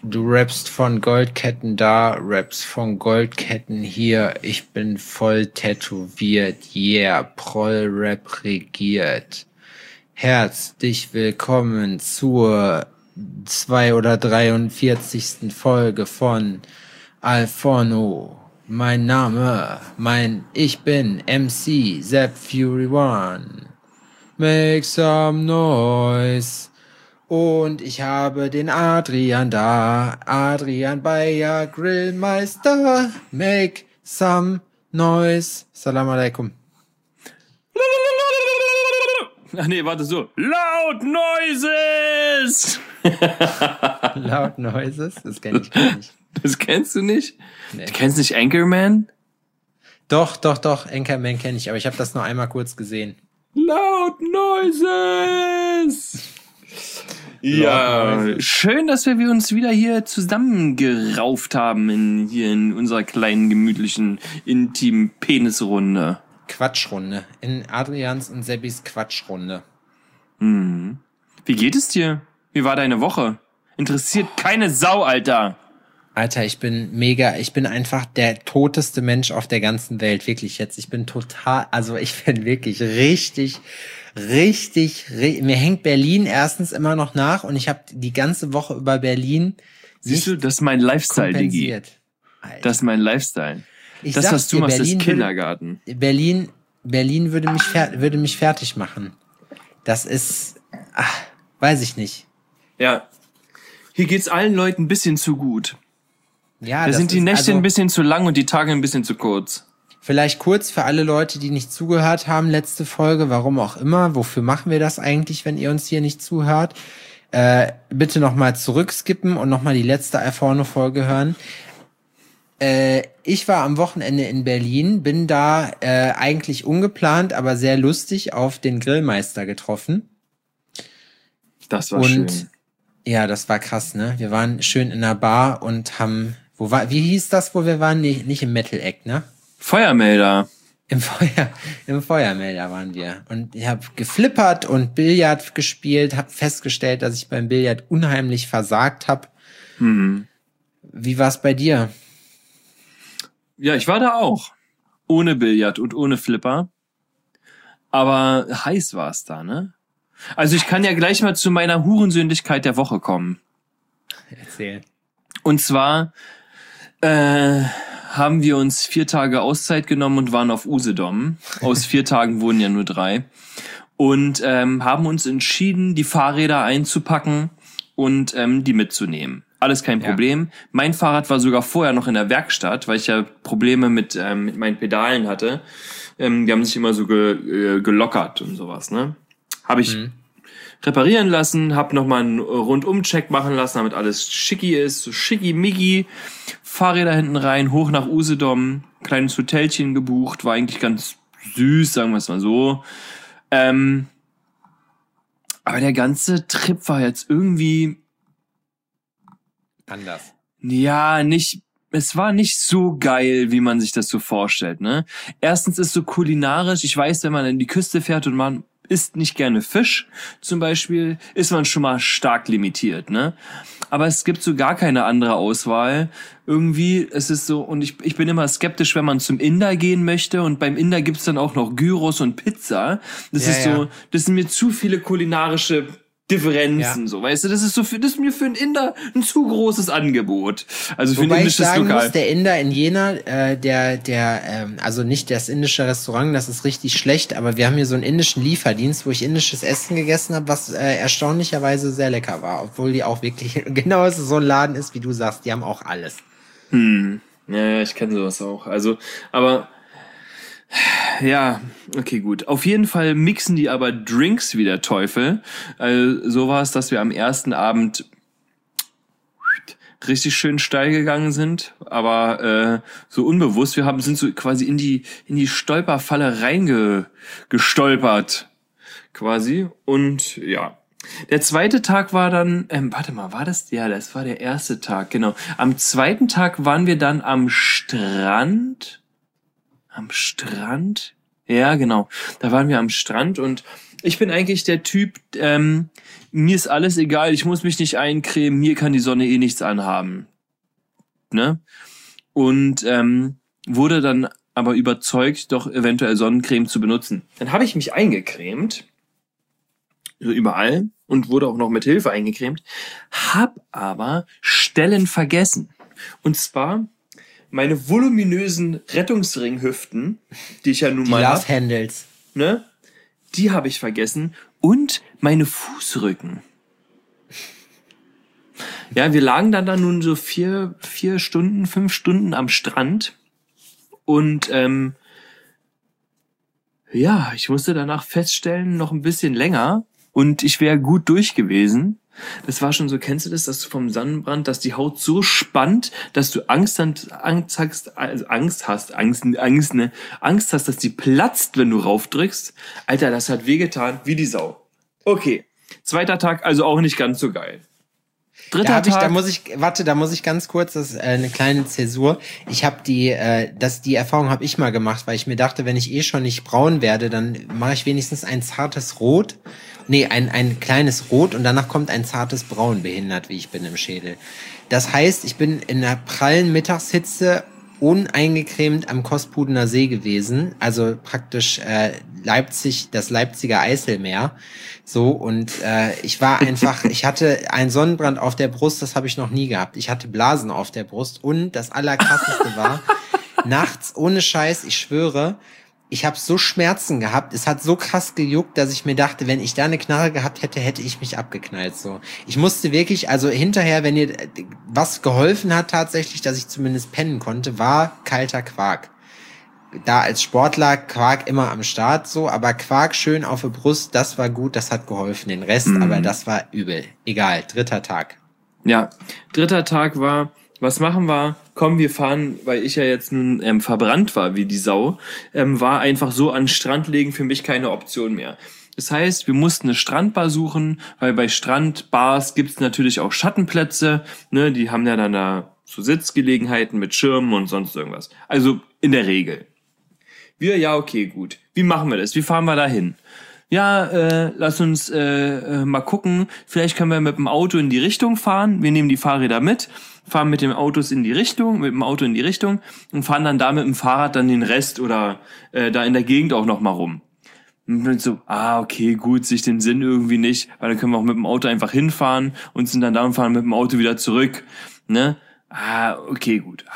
Du rappst von Goldketten da, rappst von Goldketten hier. Ich bin voll tätowiert, yeah, Proll-Rap regiert. Herzlich willkommen zur 43. Folge von Alforno. Mein Name, ich bin MC Zap Fury One. Make some noise. Und ich habe den Adrian da. Adrian Bayer, Grillmeister. Make some noise. Salam alaikum. Ach nee, warte so. Loud Noises! Loud Noises? Das kenn ich gar nicht. Das kennst du nicht? Nee. Du kennst nicht Anchorman? Doch. Anchorman kenne ich, aber ich habe das nur einmal kurz gesehen. Loud Noises! Ja, schön, dass wir uns wieder hier zusammengerauft haben in unserer kleinen, gemütlichen, intimen Penisrunde. Quatschrunde. In Adrians und Sebbis Quatschrunde. Mhm. Wie geht es dir? Wie war deine Woche? Interessiert keine Sau, Alter. Alter, ich bin einfach der toteste Mensch auf der ganzen Welt, wirklich jetzt. Ich bin wirklich richtig, mir hängt Berlin erstens immer noch nach und ich habe die ganze Woche über Berlin. Siehst du, das ist mein Lifestyle, Digi. Das ist mein Lifestyle. Das, was du machst, ist Kindergarten. Berlin würde mich fertig machen. Das ist, weiß ich nicht. Ja, hier geht's allen Leuten ein bisschen zu gut. Ja, da sind die Nächte ein bisschen zu lang und die Tage ein bisschen zu kurz. Vielleicht kurz für alle Leute, die nicht zugehört haben, letzte Folge, warum auch immer, wofür machen wir das eigentlich, wenn ihr uns hier nicht zuhört? Bitte nochmal zurückskippen und nochmal die letzte Alforno-Folge hören. Ich war am Wochenende in Berlin, bin da eigentlich ungeplant, aber sehr lustig auf den Grillmeister getroffen. Das war schön. Ja, das war krass, ne? Wir waren schön in einer Bar und haben, wie hieß das, wo wir waren? Nee, nicht im Metal-Eck, ne? Feuermelder. Im Feuermelder waren wir. Und ich habe geflippert und Billard gespielt, habe festgestellt, dass ich beim Billard unheimlich versagt habe. Mhm. Wie war's bei dir? Ja, ich war da auch. Ohne Billard und ohne Flipper. Aber heiß war es da, ne? Also ich kann ja gleich mal zu meiner Hurensündigkeit der Woche kommen. Erzähl. Und zwar haben wir uns 4 Tage Auszeit genommen und waren auf Usedom. Aus 4 Tagen wurden ja nur 3. Und haben uns entschieden, die Fahrräder einzupacken und die mitzunehmen. Alles kein Problem. Ja. Mein Fahrrad war sogar vorher noch in der Werkstatt, weil ich ja Probleme mit meinen Pedalen hatte. Die haben sich immer so gelockert und sowas, ne? Habe ich reparieren lassen, habe nochmal einen Rundumcheck machen lassen, damit alles schicki ist, so schickimicki. Fahrräder hinten rein, hoch nach Usedom, kleines Hotelchen gebucht, war eigentlich ganz süß, sagen wir es mal so. Aber der ganze Trip war jetzt irgendwie anders. Ja, es war nicht so geil, wie man sich das so vorstellt, ne? Erstens ist so kulinarisch, ich weiß, wenn man in die Küste fährt und man isst nicht gerne Fisch, zum Beispiel, ist man schon mal stark limitiert, ne? Aber es gibt so gar keine andere Auswahl. Irgendwie, es ist so, und ich bin immer skeptisch, wenn man zum Inder gehen möchte, und beim Inder gibt's dann auch noch Gyros und Pizza. Das sind mir zu viele kulinarische Differenzen, so, weißt du, das ist mir für einen Inder ein zu großes Angebot. Also für ein indisches Lokal. Wobei ich sagen muss, der Inder in Jena, also nicht das indische Restaurant, das ist richtig schlecht, aber wir haben hier so einen indischen Lieferdienst, wo ich indisches Essen gegessen habe, was erstaunlicherweise sehr lecker war, obwohl die auch wirklich genau so ein Laden ist, wie du sagst, die haben auch alles. Ja, ich kenne sowas auch. Also, aber ja, okay, gut. Auf jeden Fall mixen die aber Drinks wie der Teufel. Also, so war es, dass wir am ersten Abend richtig schön steil gegangen sind, aber so unbewusst. Sind so quasi in die Stolperfalle reingestolpert, quasi. Und ja. Der zweite Tag war dann, war das? Ja, das war der erste Tag, genau. Am zweiten Tag waren wir dann am Strand? Ja, genau. Da waren wir am Strand und Ich bin eigentlich der Typ, mir ist alles egal, ich muss mich nicht eincremen, mir kann die Sonne eh nichts anhaben. Ne? Und wurde dann aber überzeugt, doch eventuell Sonnencreme zu benutzen. Dann habe ich mich eingecremt, so überall, und wurde auch noch mit Hilfe eingecremt, hab aber Stellen vergessen. Und zwar meine voluminösen Rettungsringhüften, die ich ja nun mal habe. Die Love Handles. Ne? Die habe ich vergessen. Und meine Fußrücken. Ja, wir lagen dann da nun so 5 Stunden am Strand. Und ja, ich musste danach feststellen, noch ein bisschen länger. Und ich wäre gut durch gewesen. Das war schon so, kennst du das, dass du vom Sonnenbrand, dass die Haut so spannt, dass du Angst hast, dass die platzt, wenn du raufdrückst. Alter, das hat wehgetan, wie die Sau. Okay, 2. Tag, also auch nicht ganz so geil. 3. Tag. Da muss ich ganz kurz, das ist eine kleine Zäsur. Ich habe die Erfahrung habe ich mal gemacht, weil ich mir dachte, wenn ich eh schon nicht braun werde, dann mache ich wenigstens ein zartes Rot. Nee, ein kleines Rot und danach kommt ein zartes Braun, behindert wie ich bin im Schädel. Das heißt, ich bin in der prallen Mittagshitze uneingecremt am Kospudener See gewesen, also praktisch das Leipziger Eiselmeer. So, und ich hatte einen Sonnenbrand auf der Brust, das habe ich noch nie gehabt. Ich hatte Blasen auf der Brust und das Allerkrasseste war, nachts, ohne Scheiß, ich schwöre, ich habe so Schmerzen gehabt, es hat so krass gejuckt, dass ich mir dachte, wenn ich da eine Knarre gehabt hätte, hätte ich mich abgeknallt. So, ich musste wirklich, also hinterher, wenn ihr was geholfen hat tatsächlich, dass ich zumindest pennen konnte, war kalter Quark. Da als Sportler Quark immer am Start, so, aber Quark schön auf der Brust, das war gut, das hat geholfen. Den Rest, aber das war übel. Egal, 3. Tag. Ja, 3. Tag war, was machen wir? Komm, wir fahren, weil ich ja jetzt nun verbrannt war wie die Sau, war einfach so an den Strand legen für mich keine Option mehr. Das heißt, wir mussten eine Strandbar suchen, weil bei Strandbars gibt's natürlich auch Schattenplätze, ne, die haben ja dann da so Sitzgelegenheiten mit Schirmen und sonst irgendwas. Also in der Regel. Ja, okay, gut. Wie machen wir das? Wie fahren wir da hin? Ja, lass uns mal gucken. Vielleicht können wir mit dem Auto in die Richtung fahren. Wir nehmen die Fahrräder mit, fahren mit dem Auto in die Richtung und fahren dann da mit dem Fahrrad dann den Rest oder da in der Gegend auch noch mal rum. Und so, okay, gut, sich den Sinn irgendwie nicht, weil dann können wir auch mit dem Auto einfach hinfahren und sind dann da und fahren mit dem Auto wieder zurück, ne? Okay, gut.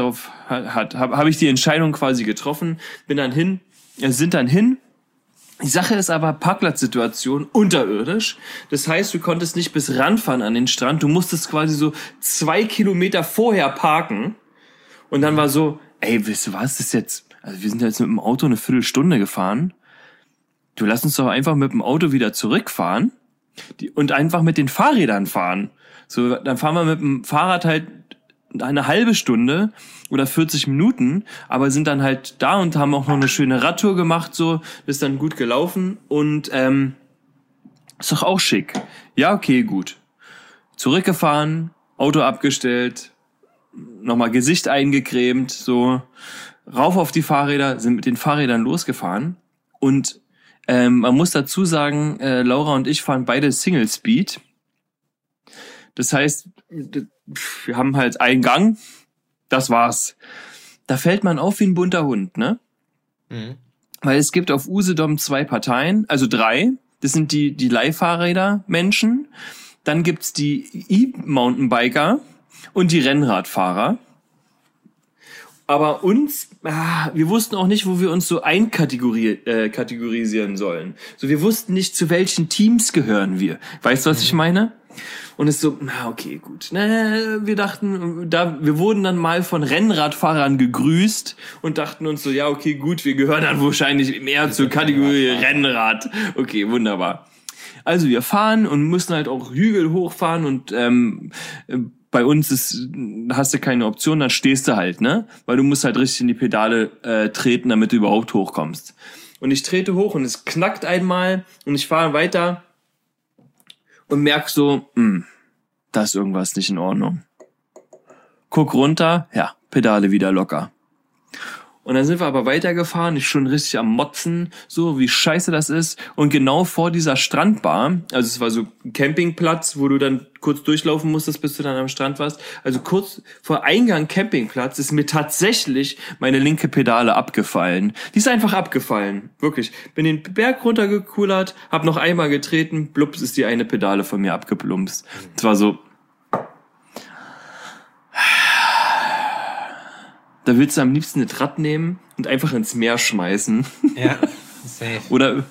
Habe ich die Entscheidung quasi getroffen, sind dann hin. Die Sache ist aber, Parkplatzsituation unterirdisch. Das heißt, du konntest nicht bis ranfahren an den Strand. Du musstest quasi so 2 Kilometer vorher parken. Und dann war so, ey, wisst ihr was, das ist jetzt, also wir sind jetzt mit dem Auto eine Viertelstunde gefahren. Du lass uns doch einfach mit dem Auto wieder zurückfahren und einfach mit den Fahrrädern fahren. So, dann fahren wir mit dem Fahrrad halt eine halbe Stunde oder 40 Minuten, aber sind dann halt da und haben auch noch eine schöne Radtour gemacht, so, ist dann gut gelaufen und ist doch auch schick. Ja, okay, gut. Zurückgefahren, Auto abgestellt, nochmal Gesicht eingecremt, so, rauf auf die Fahrräder, sind mit den Fahrrädern losgefahren und man muss dazu sagen, Laura und ich fahren beide Single Speed. Das heißt, wir haben halt einen Gang, das war's. Da fällt man auf wie ein bunter Hund, ne? Mhm. Weil es gibt auf Usedom 2 Parteien, also 3. Das sind die Leihfahrräder-Menschen. Dann gibt's die E-Mountainbiker und die Rennradfahrer. Aber wir wussten auch nicht, wo wir uns so kategorisieren sollen. So, wir wussten nicht, zu welchen Teams gehören wir. Weißt du, was ich meine? Und es so, okay, gut. Wir dachten, wir wurden dann mal von Rennradfahrern gegrüßt und dachten uns so, ja, okay, gut, wir gehören dann wahrscheinlich mehr zur Kategorie Rennrad. Okay, wunderbar. Also wir fahren und müssen halt auch Hügel hochfahren und bei uns hast du keine Option, dann stehst du halt, ne? Weil du musst halt richtig in die Pedale treten, damit du überhaupt hochkommst. Und ich trete hoch und es knackt einmal und ich fahre weiter und merk so, da ist irgendwas nicht in Ordnung. Guck runter, ja, Pedale wieder locker. Und dann sind wir aber weitergefahren, ich schon richtig am Motzen, so wie scheiße das ist. Und genau vor dieser Strandbar, also es war so ein Campingplatz, wo du dann kurz durchlaufen musstest, bis du dann am Strand warst. Also kurz vor Eingang Campingplatz ist mir tatsächlich meine linke Pedale abgefallen. Die ist einfach abgefallen, wirklich. Bin den Berg runtergekullert, hab noch einmal getreten, blups ist die eine Pedale von mir abgeplumpst. Es war so... Da willst du am liebsten ein Rad nehmen und einfach ins Meer schmeißen. Ja, safe. Oder,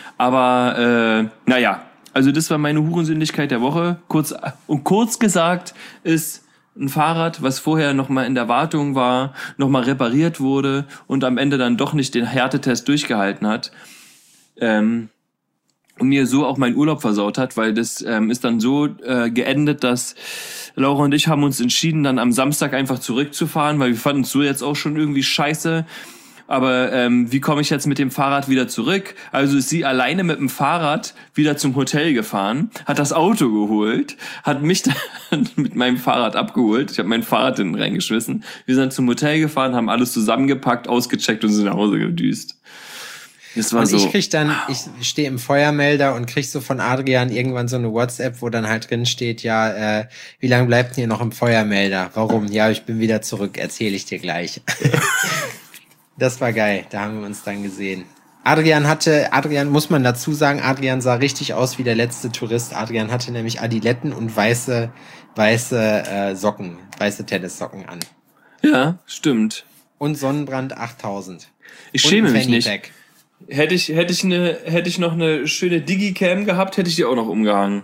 aber, naja, also das war meine Hurensündigkeit der Woche. Kurz gesagt ist ein Fahrrad, was vorher nochmal in der Wartung war, nochmal repariert wurde und am Ende dann doch nicht den Härtetest durchgehalten hat. Und mir so auch meinen Urlaub versaut hat, weil das ist dann so geendet, dass Laura und ich haben uns entschieden, dann am Samstag einfach zurückzufahren, weil wir fanden es so jetzt auch schon irgendwie scheiße. Aber wie komme ich jetzt mit dem Fahrrad wieder zurück? Also ist sie alleine mit dem Fahrrad wieder zum Hotel gefahren, hat das Auto geholt, hat mich dann mit meinem Fahrrad abgeholt. Ich habe mein Fahrrad hinten reingeschmissen. Wir sind zum Hotel gefahren, haben alles zusammengepackt, ausgecheckt und sind nach Hause gedüst. Das war und so. Ich stehe im Feuermelder und krieg so von Adrian irgendwann so eine WhatsApp, wo dann halt drin steht, ja, wie lange bleibt ihr noch im Feuermelder? Warum? Ja, ich bin wieder zurück, erzähle ich dir gleich. Das war geil, da haben wir uns dann gesehen. Adrian muss man dazu sagen, Adrian sah richtig aus wie der letzte Tourist. Adrian hatte nämlich Adiletten und weiße Socken, weiße Tennissocken an. Ja, stimmt. Und Sonnenbrand 8000. Ich schäme mich nicht. Pack. Hätte ich noch eine schöne Digicam gehabt, hätte ich die auch noch umgehangen.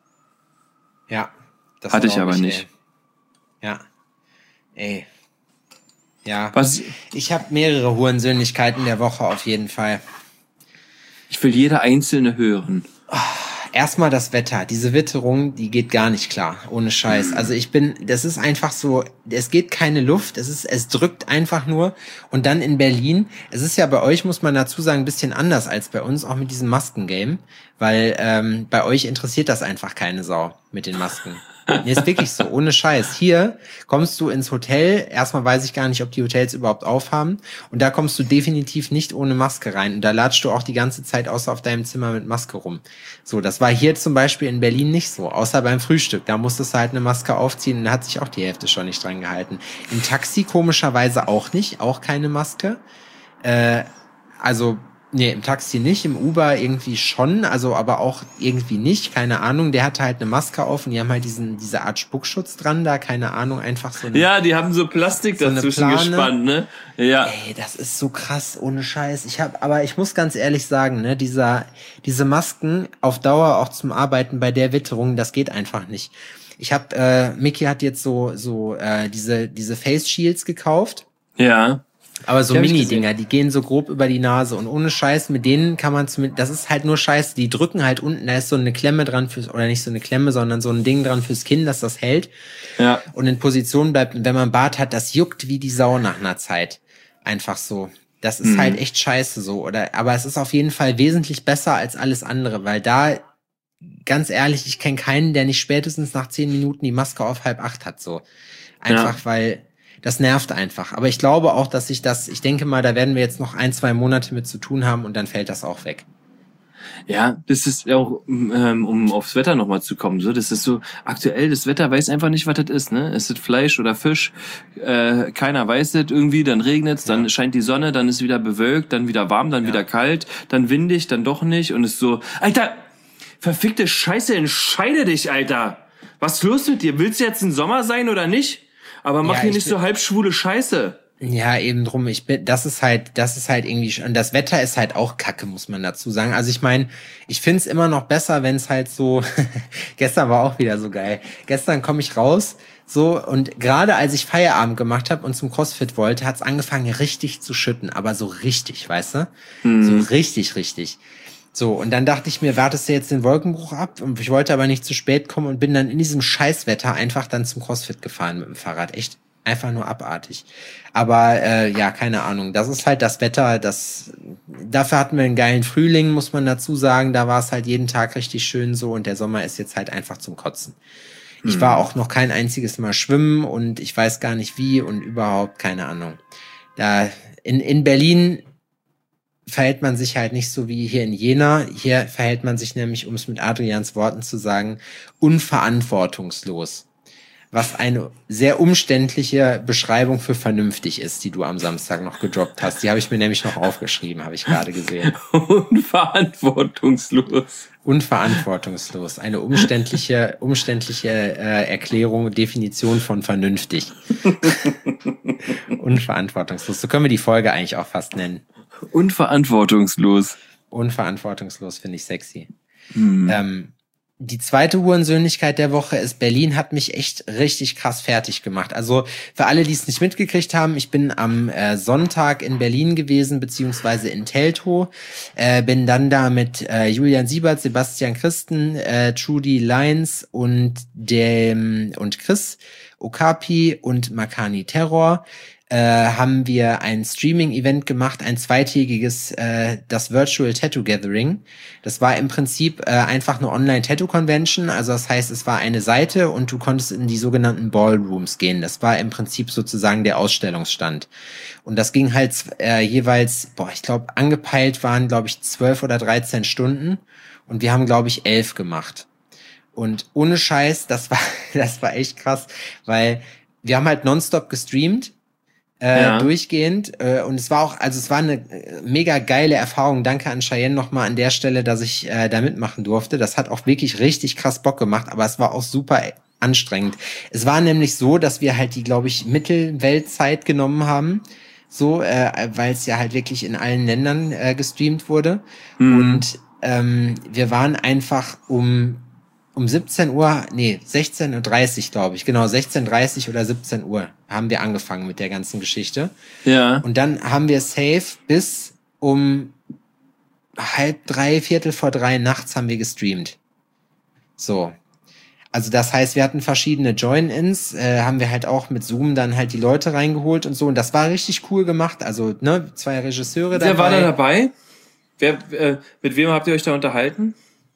Ja. Das hatte ich aber nicht. Ja. Ey. Ja. Was? Ich habe mehrere Hurensöhnlichkeiten der Woche auf jeden Fall. Ich will jede einzelne hören. Erstmal das Wetter. Diese Witterung, die geht gar nicht klar. Ohne Scheiß. Also das ist einfach so, es geht keine Luft. Es drückt einfach nur. Und dann in Berlin, es ist ja bei euch, muss man dazu sagen, ein bisschen anders als bei uns, auch mit diesem Maskengame. Weil bei euch interessiert das einfach keine Sau mit den Masken. Nee, ist wirklich so, ohne Scheiß. Hier kommst du ins Hotel, erstmal weiß ich gar nicht, ob die Hotels überhaupt aufhaben, und da kommst du definitiv nicht ohne Maske rein, und da latschst du auch die ganze Zeit außer auf deinem Zimmer mit Maske rum. So, das war hier zum Beispiel in Berlin nicht so, außer beim Frühstück, da musstest du halt eine Maske aufziehen, und da hat sich auch die Hälfte schon nicht dran gehalten. Im Taxi komischerweise auch nicht, auch keine Maske. Nee, im Taxi nicht, im Uber irgendwie schon, also aber auch irgendwie nicht, keine Ahnung. Der hatte halt eine Maske auf und die haben halt diese Art Spuckschutz dran da, keine Ahnung, einfach so eine... Ja, die haben so Plastik so dazwischen gespannt, ne? Ja. Ey, das ist so krass, ohne Scheiß. Aber ich muss ganz ehrlich sagen, ne, diese Masken auf Dauer auch zum Arbeiten bei der Witterung, das geht einfach nicht. Mickey hat jetzt so diese Face Shields gekauft. Ja. Aber so Mini-Dinger, die gehen so grob über die Nase, und ohne Scheiß, mit denen kann man das ist halt nur Scheiße, die drücken halt unten, da ist so eine Klemme dran oder nicht so eine Klemme, sondern so ein Ding dran fürs Kinn, dass das hält. Ja. Und in Position bleibt, und wenn man Bart hat, das juckt wie die Sau nach einer Zeit. Einfach so. Das ist halt echt scheiße so, aber es ist auf jeden Fall wesentlich besser als alles andere, weil da, ganz ehrlich, ich kenne keinen, der nicht spätestens nach 10 Minuten die Maske auf 7:30 hat, so. Einfach, weil das nervt einfach. Aber ich glaube auch, dass ich denke mal, da werden wir jetzt noch 1-2 Monate mit zu tun haben, und dann fällt das auch weg. Ja, das ist auch, um aufs Wetter nochmal zu kommen, so, das ist so, aktuell, das Wetter weiß einfach nicht, was das ist, ne? Ist es Fleisch oder Fisch? Keiner weiß das irgendwie, dann regnet's, dann scheint die Sonne, dann ist wieder bewölkt, dann wieder warm, dann wieder kalt, dann windig, dann doch nicht, und ist so, Alter, verfickte Scheiße, entscheide dich, Alter! Was ist los mit dir? Willst du jetzt ein Sommer sein oder nicht? Aber mach hier nicht so halbschwule Scheiße. Ja, eben drum. Das ist halt irgendwie, und das Wetter ist halt auch kacke, muss man dazu sagen. Also ich meine, ich find's immer noch besser, wenn es halt so, gestern war auch wieder so geil. Gestern komme ich raus, so, und gerade als ich Feierabend gemacht habe und zum CrossFit wollte, hat's angefangen richtig zu schütten, aber so richtig, weißt du? So richtig, richtig. So, und dann dachte ich mir, wartest du jetzt den Wolkenbruch ab? Und ich wollte aber nicht zu spät kommen und bin dann in diesem Scheißwetter einfach dann zum CrossFit gefahren mit dem Fahrrad. Echt einfach nur abartig. Aber ja, keine Ahnung. Das ist halt das Wetter, dafür hatten wir einen geilen Frühling, muss man dazu sagen. Da war es halt jeden Tag richtig schön so, und der Sommer ist jetzt halt einfach zum Kotzen. Ich war auch noch kein einziges Mal schwimmen, und ich weiß gar nicht wie und überhaupt keine Ahnung. In Berlin verhält man sich halt nicht so wie hier in Jena. Hier verhält man sich nämlich, um es mit Adrians Worten zu sagen, unverantwortungslos. Was eine sehr umständliche Beschreibung für vernünftig ist, die du am Samstag noch gedroppt hast. Die habe ich mir nämlich noch aufgeschrieben, habe ich gerade gesehen. Unverantwortungslos. Unverantwortungslos. Eine umständliche Erklärung, Definition von vernünftig. Unverantwortungslos. So können wir die Folge eigentlich auch fast nennen. Unverantwortungslos. Unverantwortungslos finde ich sexy. Die zweite Hurensöhnlichkeit der Woche ist, Berlin hat mich echt richtig krass fertig gemacht. Also für alle, die es nicht mitgekriegt haben, ich bin am Sonntag in Berlin gewesen, beziehungsweise in Teltow. Bin dann da mit Julian Siebert, Sebastian Christen, Trudy Lyons und Chris Okapi und Makani Terror. Haben wir ein Streaming-Event gemacht, ein zweitägiges, das Virtual Tattoo Gathering. Das war im Prinzip einfach eine Online-Tattoo-Convention, also das heißt, es war eine Seite und du konntest in die sogenannten Ballrooms gehen. Das war im Prinzip sozusagen der Ausstellungsstand. Und das ging halt jeweils, ich glaube, angepeilt waren, 12 oder 13 Stunden und wir haben, 11 gemacht. Und ohne Scheiß, das war echt krass, weil wir haben halt nonstop gestreamt, durchgehend, und es war eine mega geile Erfahrung. Danke an Cheyenne nochmal an der Stelle, dass ich da mitmachen durfte. Das hat auch wirklich richtig krass Bock gemacht, aber es war auch super anstrengend. Es war nämlich so, dass wir halt die, Mittelweltzeit genommen haben, so, weil es ja halt wirklich in allen Ländern gestreamt wurde. Und wir waren einfach um 16:30 Uhr, glaube ich. Genau, 16:30 oder 17 Uhr haben wir angefangen mit der ganzen Geschichte. Ja. Und dann haben wir safe bis um 2:30, 2:45 nachts haben wir gestreamt. So. Also das heißt, wir hatten verschiedene Join-Ins, haben wir halt auch mit Zoom dann halt die Leute reingeholt und so. Und das war richtig cool gemacht. Also, 2 Regisseure dabei. Wer war da dabei? Mit wem habt ihr euch da unterhalten?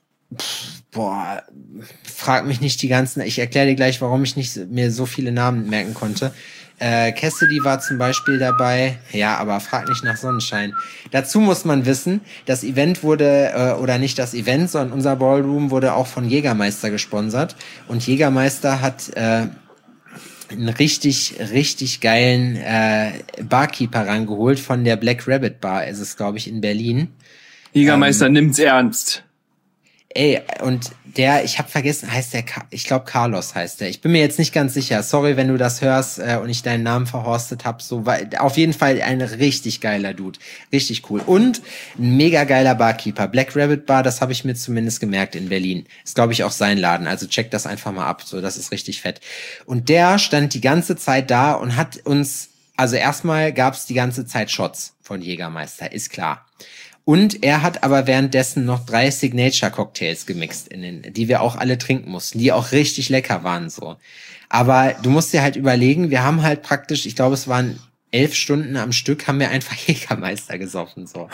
Frag mich nicht die ganzen, ich erkläre dir gleich, warum ich nicht mir so viele Namen merken konnte. Cassidy war zum Beispiel dabei, ja, aber frag nicht nach Sonnenschein. Dazu muss man wissen, das Event wurde, oder nicht das Event, sondern unser Ballroom wurde auch von Jägermeister gesponsert und Jägermeister hat einen richtig, richtig geilen Barkeeper rangeholt von der Black Rabbit Bar, ist es, glaube ich, in Berlin. Jägermeister nimmt's ernst. Ey, und ich habe vergessen, heißt der, ich glaube Carlos heißt der. Ich bin mir jetzt nicht ganz sicher. Sorry, wenn du das hörst und ich deinen Namen verhorstet habe. So, auf jeden Fall ein richtig geiler Dude. Richtig cool. Und ein mega geiler Barkeeper. Black Rabbit Bar, das habe ich mir zumindest gemerkt in Berlin. Ist, glaube ich, auch sein Laden. Also check das einfach mal ab. So, das ist richtig fett. Und der stand die ganze Zeit da und hat uns, also erstmal gab's die ganze Zeit Shots von Jägermeister, ist klar. Und er hat aber währenddessen noch 3 Signature-Cocktails gemixt, die wir auch alle trinken mussten, die auch richtig lecker waren, so. Aber du musst dir halt überlegen, wir haben halt praktisch, ich glaube, es waren 11 Stunden am Stück, haben wir einfach Jägermeister gesoffen, so.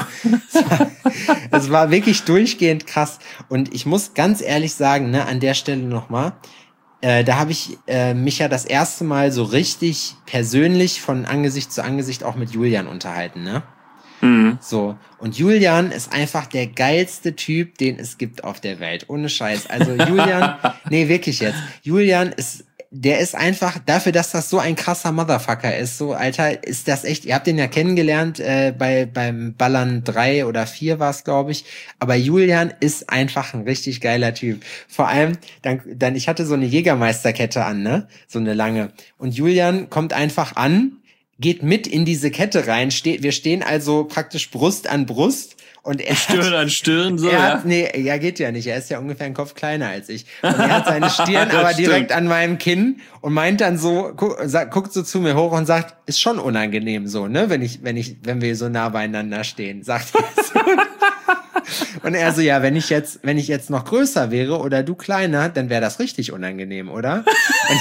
Es war wirklich durchgehend krass. Und ich muss ganz ehrlich sagen, an der Stelle nochmal, da habe ich mich ja das erste Mal so richtig persönlich von Angesicht zu Angesicht auch mit Julian unterhalten, ne? So. Und Julian ist einfach der geilste Typ, den es gibt auf der Welt. Ohne Scheiß. Also Julian, nee, wirklich jetzt. Julian der ist einfach, dafür, dass das so ein krasser Motherfucker ist, so, Alter, ist das echt, ihr habt den ja kennengelernt, beim Ballern 3 oder 4 war es, glaube ich. Aber Julian ist einfach ein richtig geiler Typ. Vor allem, dann, ich hatte so eine Jägermeisterkette an, ne? So eine lange. Und Julian kommt einfach an, geht mit in diese Kette rein, wir stehen also praktisch Brust an Brust und er Stirn an Stirn, so, geht ja nicht, er ist ja ungefähr einen Kopf kleiner als ich. Und er hat seine Stirn aber direkt an meinem Kinn und meint dann so, guckt so zu mir hoch und sagt, ist schon unangenehm so, ne, wenn wir so nah beieinander stehen, sagt er so. Und er so, ja, wenn ich jetzt noch größer wäre oder du kleiner, dann wäre das richtig unangenehm, oder?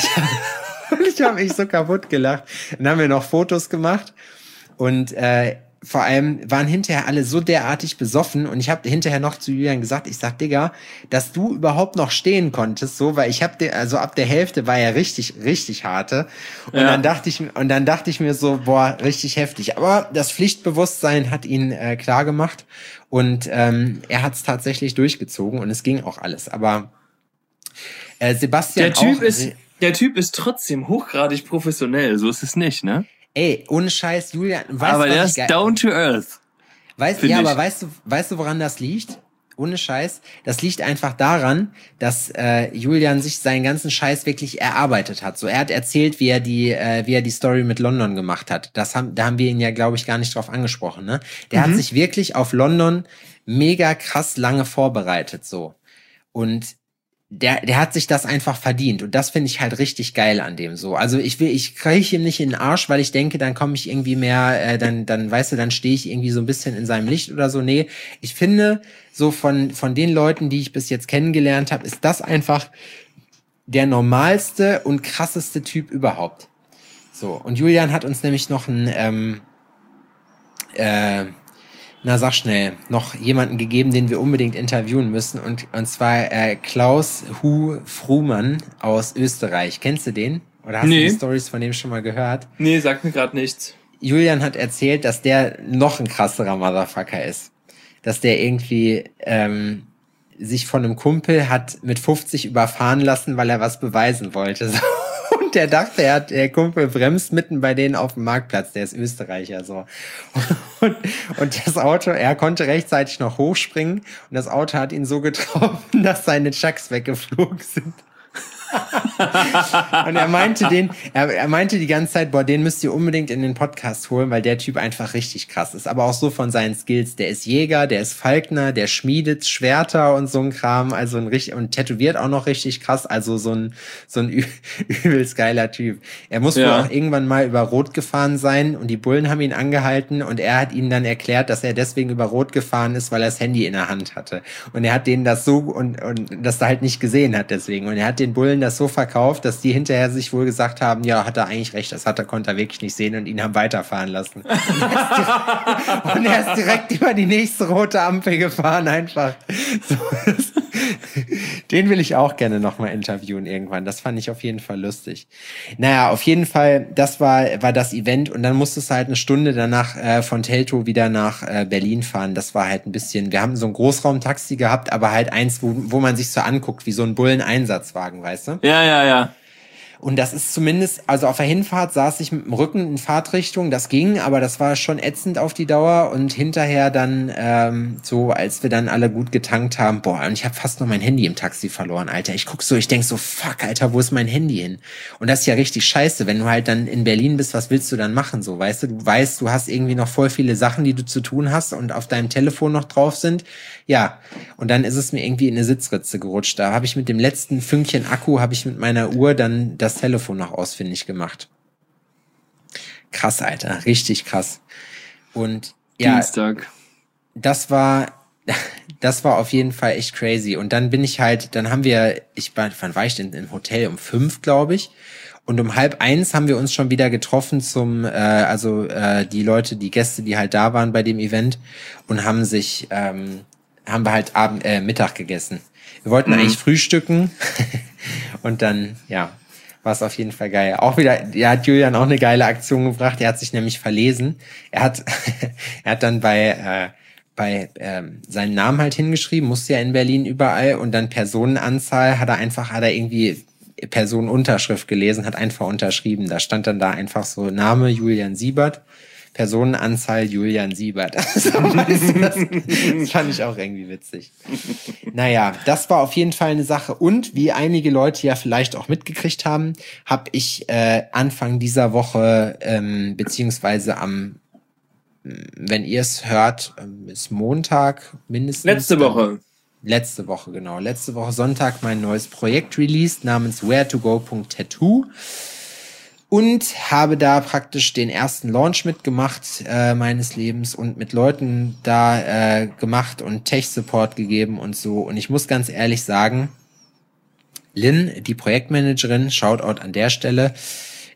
Und ich habe mich so kaputt gelacht. Dann haben wir noch Fotos gemacht und vor allem waren hinterher alle so derartig besoffen und ich habe hinterher noch zu Julian gesagt, ich sag, Digga, dass du überhaupt noch stehen konntest, so, weil ich habe also ab der Hälfte war ja richtig, richtig harte und dann dachte ich mir so, boah, richtig heftig. Aber das Pflichtbewusstsein hat ihn klar gemacht und er hat es tatsächlich durchgezogen und es ging auch alles. Aber Sebastian Der Typ ist trotzdem hochgradig professionell, so ist es nicht, ne? Ey, ohne Scheiß, Julian, weißt aber du, der ist down to earth. Weißt du, woran das liegt? Ohne Scheiß. Das liegt einfach daran, dass Julian sich seinen ganzen Scheiß wirklich erarbeitet hat. So, er hat erzählt, wie er die Story mit London gemacht hat. Da haben wir ihn ja, glaube ich, gar nicht drauf angesprochen, ne? Der hat sich wirklich auf London mega krass lange vorbereitet, so. Und der hat sich das einfach verdient und das finde ich halt richtig geil an dem so. Also ich kriege ihm nicht in den Arsch, weil ich denke, dann komme ich irgendwie mehr, dann weißt du, dann stehe ich irgendwie so ein bisschen in seinem Licht oder so. Nee, ich finde so von den Leuten, die ich bis jetzt kennengelernt habe, ist das einfach der normalste und krasseste Typ überhaupt. So, und Julian hat uns nämlich noch sag schnell, noch jemanden gegeben, den wir unbedingt interviewen müssen und zwar Klaus Frumann aus Österreich. Kennst du den? Oder hast du die Stories von dem schon mal gehört? Nee, sagt mir gerade nichts. Julian hat erzählt, dass der noch ein krasserer Motherfucker ist. Dass der irgendwie sich von einem Kumpel hat mit 50 überfahren lassen, weil er was beweisen wollte. Und der dachte, der Kumpel bremst mitten bei denen auf dem Marktplatz, der ist Österreicher, so. Und das Auto, er konnte rechtzeitig noch hochspringen und das Auto hat ihn so getroffen, dass seine Chucks weggeflogen sind. Und er meinte die ganze Zeit, boah, den müsst ihr unbedingt in den Podcast holen, weil der Typ einfach richtig krass ist. Aber auch so von seinen Skills. Der ist Jäger, der ist Falkner, der schmiedet Schwerter und so ein Kram. Also und tätowiert auch noch richtig krass. Also so ein übelst geiler Typ. Er muss wohl auch irgendwann mal über Rot gefahren sein und die Bullen haben ihn angehalten und er hat ihnen dann erklärt, dass er deswegen über Rot gefahren ist, weil er das Handy in der Hand hatte. Und er hat denen das so und das da halt nicht gesehen hat deswegen. Und er hat den Bullen das so verkauft, dass die hinterher sich wohl gesagt haben, ja, hat er eigentlich recht, konnte er wirklich nicht sehen und ihn haben weiterfahren lassen. Und er ist direkt über die nächste rote Ampel gefahren, einfach. So. Den will ich auch gerne nochmal interviewen irgendwann. Das fand ich auf jeden Fall lustig. Naja, auf jeden Fall, das war das Event und dann musstest du halt eine Stunde danach von Teltow wieder nach Berlin fahren. Das war halt ein bisschen, wir haben so ein Großraumtaxi gehabt, aber halt eins, wo man sich so anguckt, wie so ein Bullen-Einsatzwagen, weißt du? Ja. Und das ist zumindest, also auf der Hinfahrt saß ich mit dem Rücken in Fahrtrichtung, das ging, aber das war schon ätzend auf die Dauer und hinterher dann so, als wir dann alle gut getankt haben, boah, und ich habe fast noch mein Handy im Taxi verloren, Alter. Ich guck so, ich denk so, fuck, Alter, wo ist mein Handy hin? Und das ist ja richtig scheiße, wenn du halt dann in Berlin bist, was willst du dann machen, so, weißt du? Du weißt, du hast irgendwie noch voll viele Sachen, die du zu tun hast und auf deinem Telefon noch drauf sind. Ja, und dann ist es mir irgendwie in eine Sitzritze gerutscht. Da habe ich mit dem letzten Fünkchen Akku, habe ich mit meiner Uhr dann das Telefon noch ausfindig gemacht. Krass, Alter, richtig krass. Und ja, Dienstag. Das war auf jeden Fall echt crazy. Und dann bin ich halt, wann war ich denn im Hotel? Um 5, glaube ich. Und um 12:30 haben wir uns schon wieder getroffen die Leute, die Gäste, die halt da waren bei dem Event und haben wir halt Mittag gegessen. Wir wollten eigentlich frühstücken und dann, ja, war es auf jeden Fall geil. Auch wieder, hat Julian auch eine geile Aktion gebracht. Er hat sich nämlich verlesen. Er hat dann bei seinen Namen halt hingeschrieben, musste ja in Berlin überall und dann Personenanzahl hat er irgendwie Personenunterschrift gelesen, hat einfach unterschrieben. Da stand dann da einfach so Name Julian Siebert. Personenanzahl Julian Siebert. Das fand ich auch irgendwie witzig. Naja, das war auf jeden Fall eine Sache. Und wie einige Leute ja vielleicht auch mitgekriegt haben, habe ich Anfang dieser Woche, beziehungsweise wenn ihr es hört, ist Montag mindestens. Letzte Woche, genau. Letzte Woche Sonntag mein neues Projekt released namens wheretogo.tattoo. Und habe da praktisch den ersten Launch mitgemacht meines Lebens und mit Leuten da gemacht und Tech-Support gegeben und so. Und ich muss ganz ehrlich sagen, Lynn, die Projektmanagerin, Shoutout an der Stelle,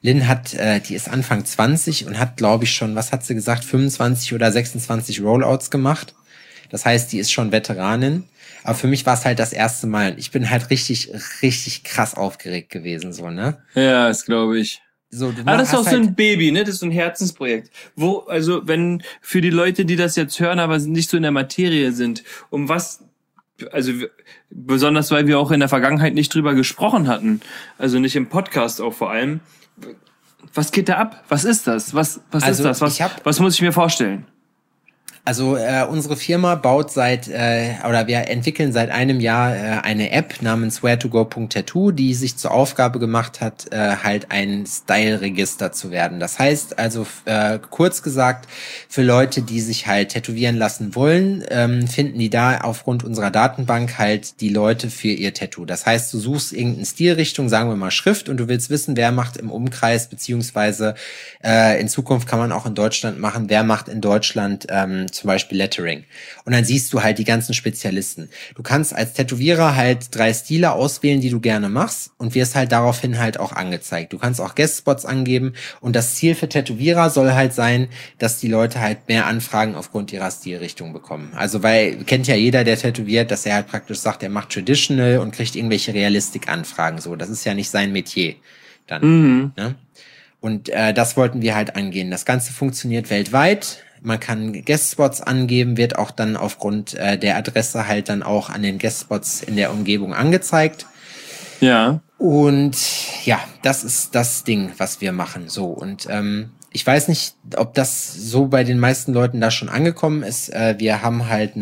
Lynn hat, die ist Anfang 20 und hat, glaube ich, schon, was hat sie gesagt, 25 oder 26 Rollouts gemacht. Das heißt, die ist schon Veteranin. Aber für mich war es halt das erste Mal. Ich bin halt richtig, richtig krass aufgeregt gewesen, so, ne? Ja, das glaube ich. So, Das ist auch so ein Baby, ne? Das ist so ein Herzensprojekt. Also, wenn für die Leute, die das jetzt hören, aber nicht so in der Materie sind, also besonders, weil wir auch in der Vergangenheit nicht drüber gesprochen hatten, also nicht im Podcast auch vor allem. Was geht da ab? Was ist das? Was ist das? Was muss ich mir vorstellen? Also unsere Firma baut wir entwickeln seit einem Jahr eine App namens where2go.tattoo, die sich zur Aufgabe gemacht hat, halt ein Style-Register zu werden. Das heißt also, kurz gesagt, für Leute, die sich halt tätowieren lassen wollen, finden die da aufgrund unserer Datenbank halt die Leute für ihr Tattoo. Das heißt, du suchst irgendeine Stilrichtung, sagen wir mal Schrift, und du willst wissen, wer macht im Umkreis, beziehungsweise in Zukunft kann man auch in Deutschland machen, wer macht in Deutschland zum Beispiel Lettering. Und dann siehst du halt die ganzen Spezialisten. Du kannst als Tätowierer halt 3 Stile auswählen, die du gerne machst, und wirst halt daraufhin halt auch angezeigt. Du kannst auch Guestspots angeben, und das Ziel für Tätowierer soll halt sein, dass die Leute halt mehr Anfragen aufgrund ihrer Stilrichtung bekommen. Also weil, kennt ja jeder, der tätowiert, dass er halt praktisch sagt, er macht Traditional und kriegt irgendwelche Realistik-Anfragen. So, das ist ja nicht sein Metier dann. Ne? Und das wollten wir halt angehen. Das Ganze funktioniert weltweit. Man kann Guestspots angeben, wird auch dann aufgrund der Adresse halt dann auch an den Guestspots in der Umgebung angezeigt. Ja. Und ja, das ist das Ding, was wir machen. So, und ich weiß nicht, ob das so bei den meisten Leuten da schon angekommen ist. Wir haben halt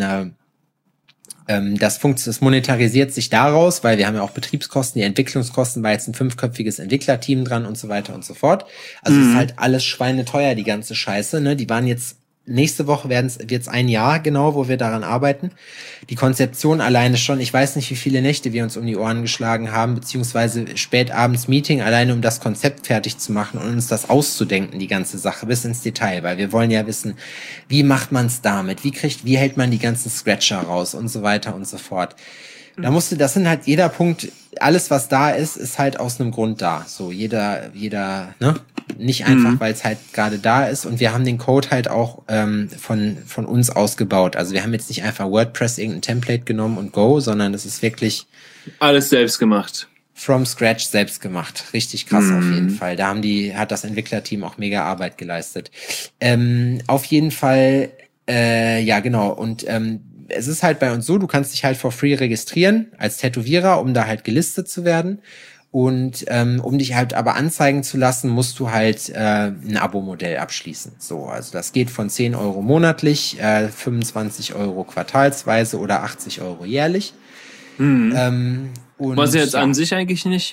das monetarisiert sich daraus, weil wir haben ja auch Betriebskosten, die Entwicklungskosten, war jetzt ein 5-köpfiges Entwicklerteam dran und so weiter und so fort. Also ist halt alles schweineteuer, die ganze Scheiße, ne? Die waren jetzt, nächste Woche wird's ein Jahr genau, wo wir daran arbeiten. Die Konzeption alleine schon, ich weiß nicht, wie viele Nächte wir uns um die Ohren geschlagen haben, beziehungsweise spätabends Meeting, alleine um das Konzept fertig zu machen und uns das auszudenken, die ganze Sache, bis ins Detail, weil wir wollen ja wissen, wie macht man's damit, wie hält man die ganzen Scratcher raus und so weiter und so fort. Das sind halt jeder Punkt, alles was da ist halt aus einem Grund da. So, jeder, ne? Nicht einfach, weil es halt gerade da ist, und wir haben den Code halt auch von uns ausgebaut. Also wir haben jetzt nicht einfach WordPress irgendein Template genommen und go, sondern es ist wirklich alles selbst gemacht. From scratch selbst gemacht. Richtig krass auf jeden Fall. Da hat das Entwicklerteam auch mega Arbeit geleistet. Auf jeden Fall, ja genau, und es ist halt bei uns so, du kannst dich halt for free registrieren als Tätowierer, um da halt gelistet zu werden. Und um dich halt aber anzeigen zu lassen, musst du halt ein Abo-Modell abschließen. So, also das geht von 10 Euro monatlich, 25 Euro quartalsweise oder 80 Euro jährlich. Und, was jetzt an sich eigentlich nicht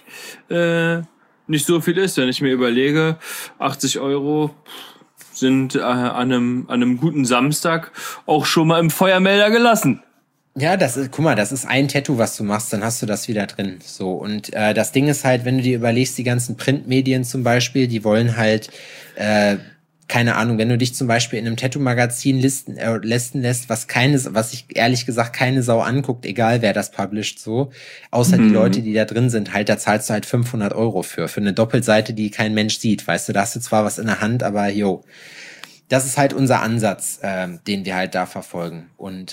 so viel ist, wenn ich mir überlege, 80 Euro sind an einem guten Samstag auch schon mal im Feuermelder gelassen. Ja, guck mal, das ist ein Tattoo, was du machst, dann hast du das wieder drin. So, und das Ding ist halt, wenn du dir überlegst, die ganzen Printmedien zum Beispiel, die wollen halt, keine Ahnung, wenn du dich zum Beispiel in einem Tattoo-Magazin listen lässt, was ich ehrlich gesagt keine Sau anguckt, egal wer das publisht, so, außer die Leute, die da drin sind, halt, da zahlst du halt 500 Euro für eine Doppelseite, die kein Mensch sieht, weißt du, da hast du zwar was in der Hand, aber das ist halt unser Ansatz, den wir halt da verfolgen. Und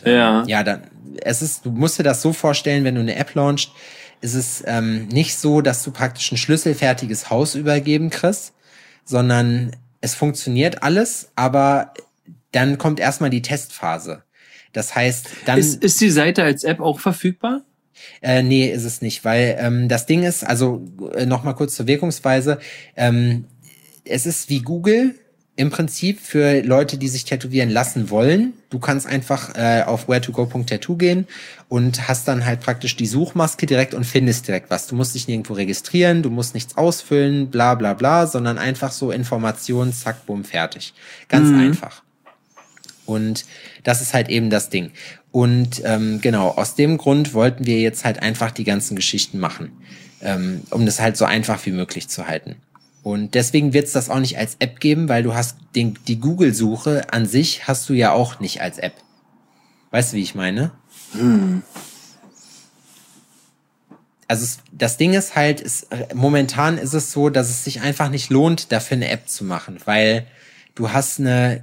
du musst dir das so vorstellen, wenn du eine App launchst, ist es nicht so, dass du praktisch ein schlüsselfertiges Haus übergeben kriegst, sondern es funktioniert alles, aber dann kommt erstmal die Testphase. Das heißt, dann... Ist die Seite als App auch verfügbar? Nee, ist es nicht, weil das Ding ist, also nochmal kurz zur Wirkungsweise, es ist wie Google im Prinzip für Leute, die sich tätowieren lassen wollen. Du kannst einfach auf where2go.tattoo gehen und hast dann halt praktisch die Suchmaske direkt und findest direkt was. Du musst dich nirgendwo registrieren, du musst nichts ausfüllen, bla bla bla, sondern einfach so Informationen, zack, bumm, fertig. Ganz einfach. Und das ist halt eben das Ding. Und genau, aus dem Grund wollten wir jetzt halt einfach die ganzen Geschichten machen, um das halt so einfach wie möglich zu halten. Und deswegen wird es das auch nicht als App geben, weil du hast die Google-Suche an sich hast du ja auch nicht als App. Weißt du, wie ich meine? das Ding ist halt, momentan ist es so, dass es sich einfach nicht lohnt, dafür eine App zu machen, weil du hast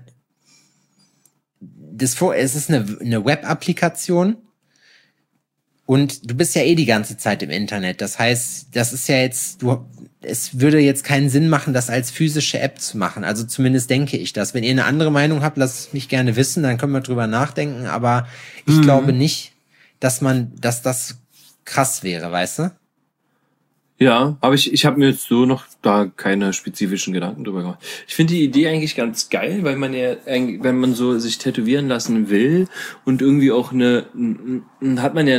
es ist eine Web-Applikation und du bist ja die ganze Zeit im Internet. Das heißt, das ist ja jetzt, es würde jetzt keinen Sinn machen, das als physische App zu machen. Also zumindest denke ich das. Wenn ihr eine andere Meinung habt, lasst es mich gerne wissen, dann können wir drüber nachdenken. Aber ich glaube nicht, dass das krass wäre, weißt du? Ja, aber ich habe mir jetzt so noch da keine spezifischen Gedanken drüber gemacht. Ich finde die Idee eigentlich ganz geil, weil man ja, wenn man so sich tätowieren lassen will und irgendwie auch hat man ja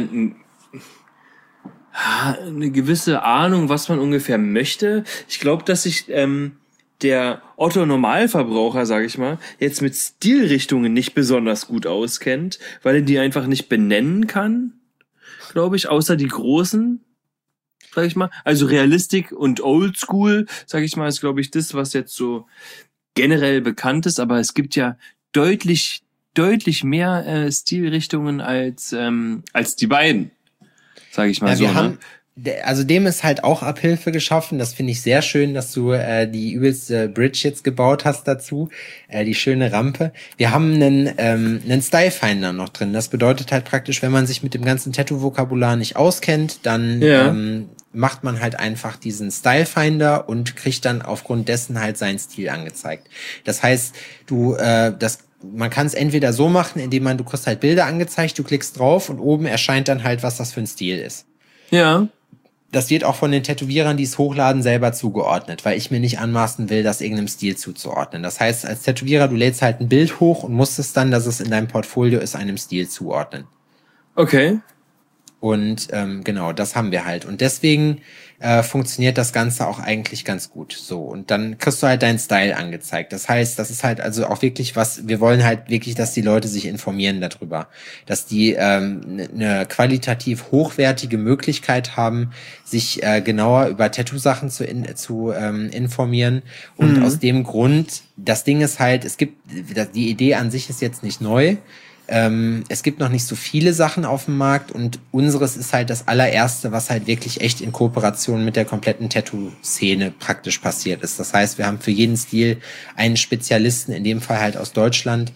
eine gewisse Ahnung, was man ungefähr möchte. Ich glaube, dass sich der Otto-Normalverbraucher, sage ich mal, jetzt mit Stilrichtungen nicht besonders gut auskennt, weil er die einfach nicht benennen kann, glaube ich, außer die großen, sag ich mal. Also Realistik und Oldschool, sag ich mal, ist, glaube ich, das, was jetzt so generell bekannt ist. Aber es gibt ja deutlich mehr Stilrichtungen als die beiden, sag ich mal, ja, so. Wir haben, also dem ist halt auch Abhilfe geschaffen. Das finde ich sehr schön, dass du die übelste Bridge jetzt gebaut hast dazu, die schöne Rampe. Wir haben einen Stylefinder noch drin. Das bedeutet halt praktisch, wenn man sich mit dem ganzen Tattoo-Vokabular nicht auskennt, dann macht man halt einfach diesen Stylefinder und kriegt dann aufgrund dessen halt seinen Stil angezeigt. Das heißt, man kann es entweder so machen, indem du kriegst halt Bilder angezeigt, du klickst drauf und oben erscheint dann halt, was das für ein Stil ist. Ja. Das wird auch von den Tätowierern, die es hochladen, selber zugeordnet, weil ich mir nicht anmaßen will, das irgendeinem Stil zuzuordnen. Das heißt, als Tätowierer, du lädst halt ein Bild hoch und musst es dann, dass es in deinem Portfolio ist, einem Stil zuordnen. Okay. Und genau, das haben wir halt. Und deswegen funktioniert das Ganze auch eigentlich ganz gut. So, und dann kriegst du halt deinen Style angezeigt. Das heißt, das ist halt also auch wirklich wir wollen halt wirklich, dass die Leute sich informieren darüber. Dass die eine qualitativ hochwertige Möglichkeit haben, sich genauer über Tattoo-Sachen zu informieren. Und aus dem Grund, das Ding ist halt, die Idee an sich ist jetzt nicht neu. Es gibt noch nicht so viele Sachen auf dem Markt und unseres ist halt das allererste, was halt wirklich echt in Kooperation mit der kompletten Tattoo-Szene praktisch passiert ist. Das heißt, wir haben für jeden Stil einen Spezialisten, in dem Fall halt aus Deutschland,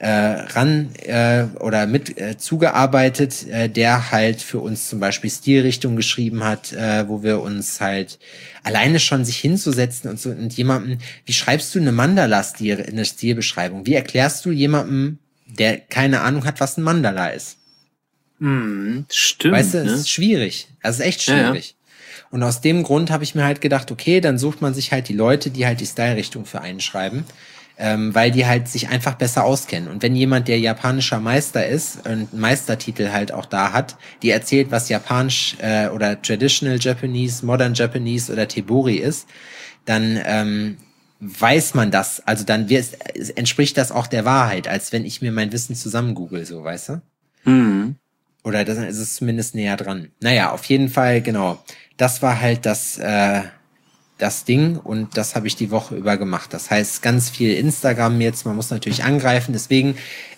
zugearbeitet, der halt für uns zum Beispiel Stilrichtung geschrieben hat, wo wir uns halt alleine schon sich hinzusetzen und jemandem, wie schreibst du eine Mandala-Stil, eine Stilbeschreibung? Wie erklärst du jemandem, der keine Ahnung hat, was ein Mandala ist? Stimmt. Weißt du, es ist schwierig. Das ist echt schwierig. Ja. Und aus dem Grund habe ich mir halt gedacht, okay, dann sucht man sich halt die Leute, die halt die Style-Richtung für einen schreiben, weil die halt sich einfach besser auskennen. Und wenn jemand, der japanischer Meister ist und einen Meistertitel halt auch da hat, die erzählt, was Japanisch oder Traditional Japanese, Modern Japanese oder Tebori ist, dann weiß man das, also dann entspricht das auch der Wahrheit, als wenn ich mir mein Wissen zusammen google, so, weißt du? Oder dann ist es zumindest näher dran. Naja, auf jeden Fall, genau. Das war halt das Ding und das habe ich die Woche über gemacht. Das heißt, ganz viel Instagram jetzt, man muss natürlich angreifen, deswegen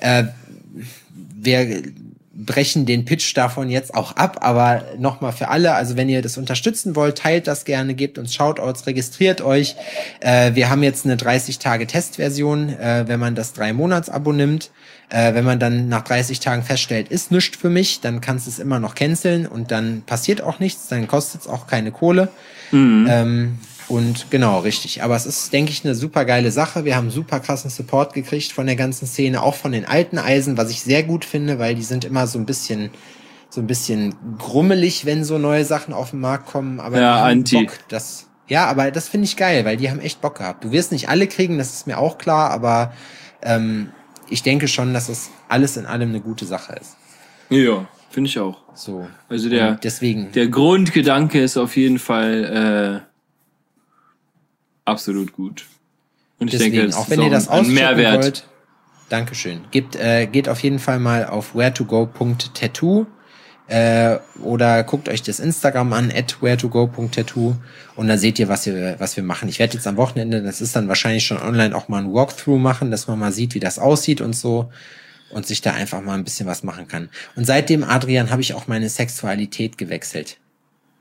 wir brechen den Pitch davon jetzt auch ab, aber nochmal für alle, also wenn ihr das unterstützen wollt, teilt das gerne, gebt uns Shoutouts, registriert euch. Wir haben jetzt eine 30-Tage-Testversion, wenn man das 3-Monats-Abo nimmt. Wenn man dann nach 30 Tagen feststellt, ist nichts für mich, dann kannst du es immer noch canceln und dann passiert auch nichts, dann kostet es auch keine Kohle. Und genau, richtig. Aber es ist, denke ich, eine super geile Sache. Wir haben super krassen Support gekriegt von der ganzen Szene, auch von den alten Eisen, was ich sehr gut finde, weil die sind immer so ein bisschen grummelig, wenn so neue Sachen auf den Markt kommen. Aber ja, anti. Bock, aber das finde ich geil, weil die haben echt Bock gehabt. Du wirst nicht alle kriegen, das ist mir auch klar, aber ich denke schon, dass es alles in allem eine gute Sache ist. Ja, finde ich auch. So. Also der Grundgedanke ist auf jeden Fall absolut gut. Und ich denke, es auch wenn ihr das auschecken wollt, Dankeschön. Geht auf jeden Fall mal auf wheretogo.tattoo oder guckt euch das Instagram an, @wheretogo.tattoo und dann seht ihr, was wir machen. Ich werde jetzt am Wochenende, das ist dann wahrscheinlich schon online, auch mal ein Walkthrough machen, dass man mal sieht, wie das aussieht und so und sich da einfach mal ein bisschen was machen kann. Und seitdem, Adrian, habe ich auch meine Sexualität gewechselt.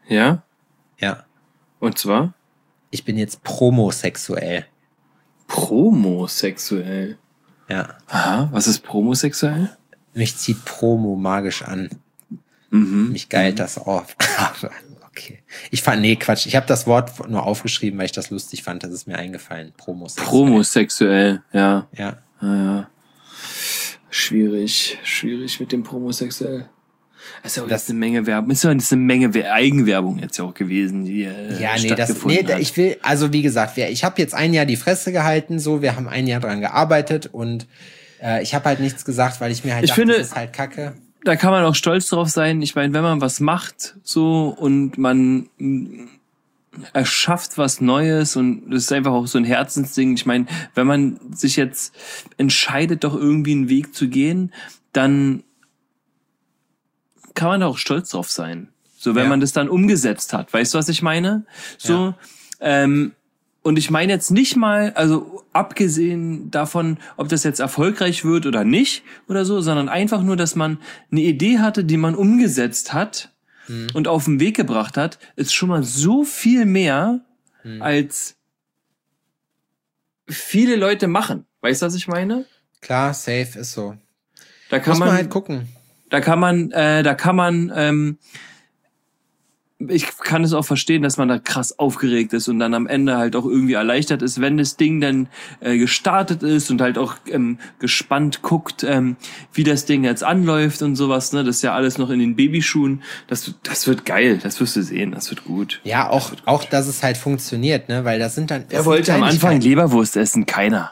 Ja? Ja. Und zwar? Ich bin jetzt promosexuell. Promosexuell? Ja. Aha, was ist promosexuell? Mich zieht Promo magisch an. Mich geilt das auf. Okay. Nee, Quatsch. Ich habe das Wort nur aufgeschrieben, weil ich das lustig fand. Das ist mir eingefallen. Promosexuell, ja. Ja. Ja. Schwierig mit dem Promosexuell. Das ist ja auch eine Menge Werbung. Ist ja eine Menge Eigenwerbung jetzt ja auch gewesen, die stattgefunden hat. Ich will, also wie gesagt, ich habe jetzt ein Jahr die Fresse gehalten, so, wir haben ein Jahr dran gearbeitet und ich habe halt nichts gesagt, weil ich mir halt dachte, das ist halt Kacke. Da kann man auch stolz drauf sein. Ich meine, wenn man was macht so und man erschafft was Neues und das ist einfach auch so ein Herzensding. Ich meine, wenn man sich jetzt entscheidet, doch irgendwie einen Weg zu gehen, dann kann man da auch stolz drauf sein. So, wenn man das dann umgesetzt hat. Weißt du, was ich meine? So, und ich meine jetzt nicht mal, also abgesehen davon, ob das jetzt erfolgreich wird oder nicht oder so, sondern einfach nur, dass man eine Idee hatte, die man umgesetzt hat und auf den Weg gebracht hat, ist schon mal so viel mehr, als viele Leute machen. Weißt du, was ich meine? Klar, safe ist so. Da kann man halt gucken. Ich kann es auch verstehen, dass man da krass aufgeregt ist und dann am Ende halt auch irgendwie erleichtert ist, wenn das Ding dann gestartet ist und halt auch gespannt guckt, wie das Ding jetzt anläuft und sowas. Ne? Das ist ja alles noch in den Babyschuhen. Das wird geil, das wirst du sehen, das wird gut. Ja, auch dass es halt funktioniert, ne? Weil das sind dann... Er wollte am Anfang Leberwurst essen, keiner.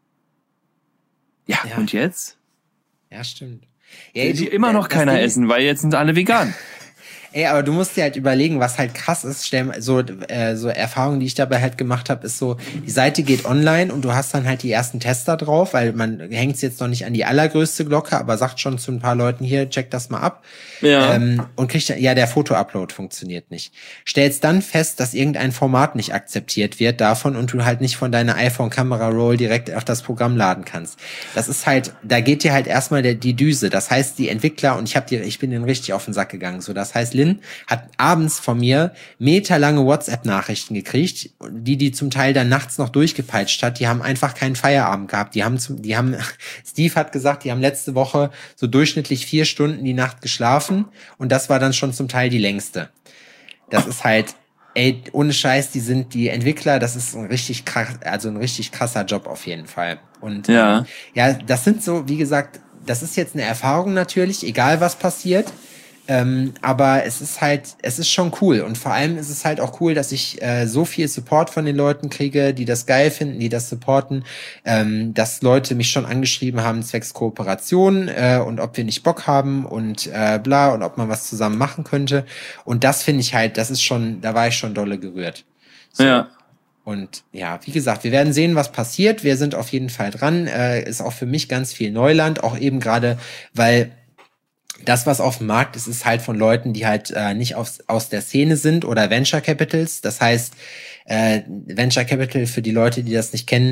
Ja, und jetzt? Ja, stimmt. Ja, die immer noch keiner essen, weil jetzt sind alle vegan. Ey, aber du musst dir halt überlegen, was halt krass ist. So Erfahrungen, die ich dabei halt gemacht habe, ist so, die Seite geht online und du hast dann halt die ersten Tester drauf, weil man hängt es jetzt noch nicht an die allergrößte Glocke, aber sagt schon zu ein paar Leuten, hier, check das mal ab. Ja. Und kriegt dann, der Foto-Upload funktioniert nicht. Stellst dann fest, dass irgendein Format nicht akzeptiert wird davon und du halt nicht von deiner iPhone-Kamera-Roll direkt auf das Programm laden kannst. Das ist halt, da geht dir halt erstmal die Düse. Das heißt, die Entwickler, und ich bin denen richtig auf den Sack gegangen, so, das heißt, Lynn hat abends von mir meterlange WhatsApp-Nachrichten gekriegt, die zum Teil dann nachts noch durchgepeitscht hat. Die haben einfach keinen Feierabend gehabt. Steve hat gesagt, die haben letzte Woche so durchschnittlich 4 Stunden die Nacht geschlafen und das war dann schon zum Teil die längste. Das ist halt, ey, ohne Scheiß, die Entwickler, das ist ein richtig krasser Job auf jeden Fall. Und das sind so, wie gesagt, das ist jetzt eine Erfahrung natürlich, egal was passiert. Aber es ist schon cool. Und vor allem ist es halt auch cool, dass ich so viel Support von den Leuten kriege, die das geil finden, die das supporten, dass Leute mich schon angeschrieben haben zwecks Kooperation und ob wir nicht Bock haben und bla und ob man was zusammen machen könnte. Und das finde ich halt, da war ich schon dolle gerührt. So. Ja. Und ja, wie gesagt, wir werden sehen, was passiert. Wir sind auf jeden Fall dran. Ist auch für mich ganz viel Neuland, auch eben gerade, weil das, was auf dem Markt ist, ist halt von Leuten, die halt nicht aus der Szene sind oder Venture Capitals. Das heißt, Venture Capital, für die Leute, die das nicht kennen,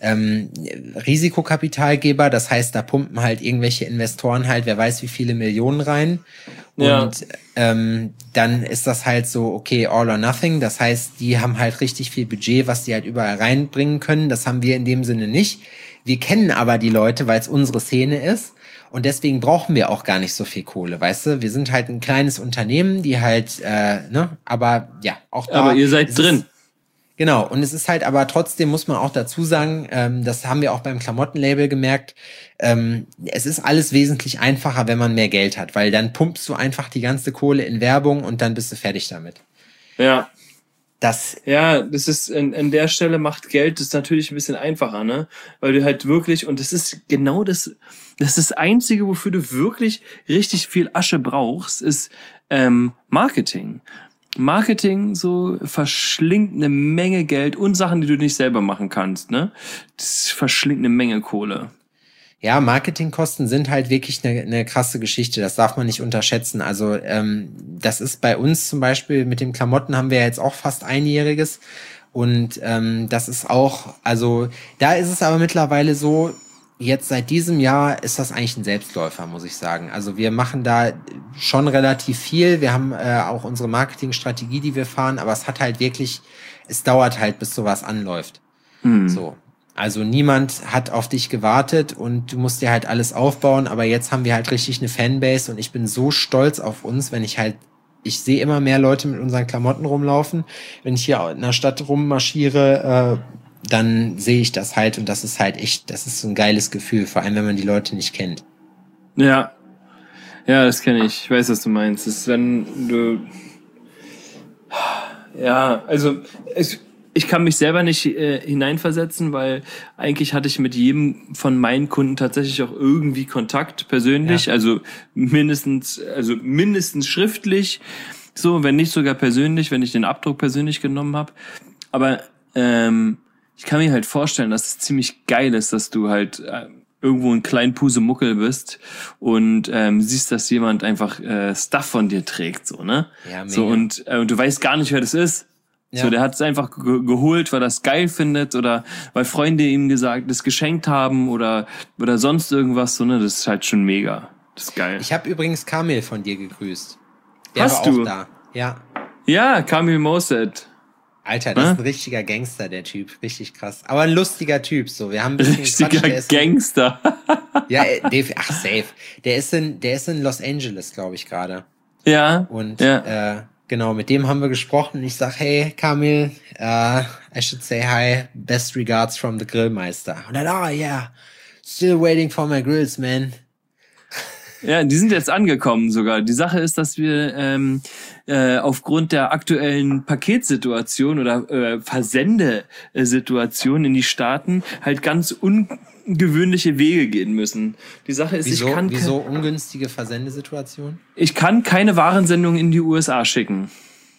Risikokapitalgeber. Das heißt, da pumpen halt irgendwelche Investoren halt, wer weiß wie viele Millionen rein. Und dann ist das halt so, okay, all or nothing. Das heißt, die haben halt richtig viel Budget, was die halt überall reinbringen können. Das haben wir in dem Sinne nicht. Wir kennen aber die Leute, weil es unsere Szene ist. Und deswegen brauchen wir auch gar nicht so viel Kohle, weißt du? Wir sind halt ein kleines Unternehmen, die halt, aber ja, auch da. Aber ihr seid drin. Genau, und es ist halt, aber trotzdem muss man auch dazu sagen, das haben wir auch beim Klamottenlabel gemerkt, es ist alles wesentlich einfacher, wenn man mehr Geld hat, weil dann pumpst du einfach die ganze Kohle in Werbung und dann bist du fertig damit. Ja. Das ist an der Stelle macht Geld das natürlich ein bisschen einfacher, ne? Weil du halt wirklich, und das ist genau das ist das Einzige, wofür du wirklich richtig viel Asche brauchst, ist Marketing. Marketing so verschlingt eine Menge Geld und Sachen, die du nicht selber machen kannst, ne? Das verschlingt eine Menge Kohle. Ja, Marketingkosten sind halt wirklich eine krasse Geschichte. Das darf man nicht unterschätzen. Also das ist bei uns zum Beispiel mit den Klamotten haben wir jetzt auch fast einjähriges. Und das ist auch, also da ist es aber mittlerweile so, jetzt seit diesem Jahr ist das eigentlich ein Selbstläufer, muss ich sagen. Also wir machen da schon relativ viel. Wir haben auch unsere Marketingstrategie, die wir fahren, aber es hat halt wirklich, es dauert halt, bis sowas anläuft. So. Also niemand hat auf dich gewartet und du musst dir halt alles aufbauen, aber jetzt haben wir halt richtig eine Fanbase und ich bin so stolz auf uns, wenn ich sehe immer mehr Leute mit unseren Klamotten rumlaufen. Wenn ich hier in der Stadt rummarschiere, dann sehe ich das halt und das ist halt echt, das ist so ein geiles Gefühl, vor allem wenn man die Leute nicht kennt. Ja. Ja, das kenne ich. Ich weiß, was du meinst. Das ist, wenn du... Ja, also ich kann mich selber nicht hineinversetzen, weil eigentlich hatte ich mit jedem von meinen Kunden tatsächlich auch irgendwie Kontakt persönlich, Ja. also mindestens schriftlich, so, wenn nicht sogar persönlich, wenn ich den Abdruck persönlich genommen habe. Aber ich kann mir halt vorstellen, dass es ziemlich geil ist, dass du halt irgendwo ein kleinen Pusemuckel bist und siehst, dass jemand einfach Stuff von dir trägt, so, ne? Ja, mega. So, und du weißt gar nicht, wer das ist. Ja. So, der hat es einfach geholt, weil er es geil findet oder weil Freunde ihm das geschenkt haben oder sonst irgendwas, so, ne? Das ist halt schon mega. Das ist geil. Ich habe übrigens Kamil von dir gegrüßt. Der Hast war du? auch da. Ja. Ja, Kamil Moset. Alter, das ist ein richtiger Gangster, der Typ. Richtig krass. Aber ein lustiger Typ, so. Wir haben ein bisschen Richtiger gequatscht, der ist Gangster. Ja, ach, safe. Der ist in Los Angeles, glaube ich, gerade. Ja. Und ja. genau, mit dem haben wir gesprochen. Ich sag, hey, Kamil, I should say hi, best regards from the Grillmeister. Und dann, yeah, still waiting for my grills, man. Ja, die sind jetzt angekommen sogar. Die Sache ist, dass wir aufgrund der aktuellen Paketsituation oder Versendesituation in die Staaten halt ganz ungewöhnliche Wege gehen müssen. Die Sache ist, wieso ungünstige Versendesituation? Ich kann keine Warensendung in die USA schicken.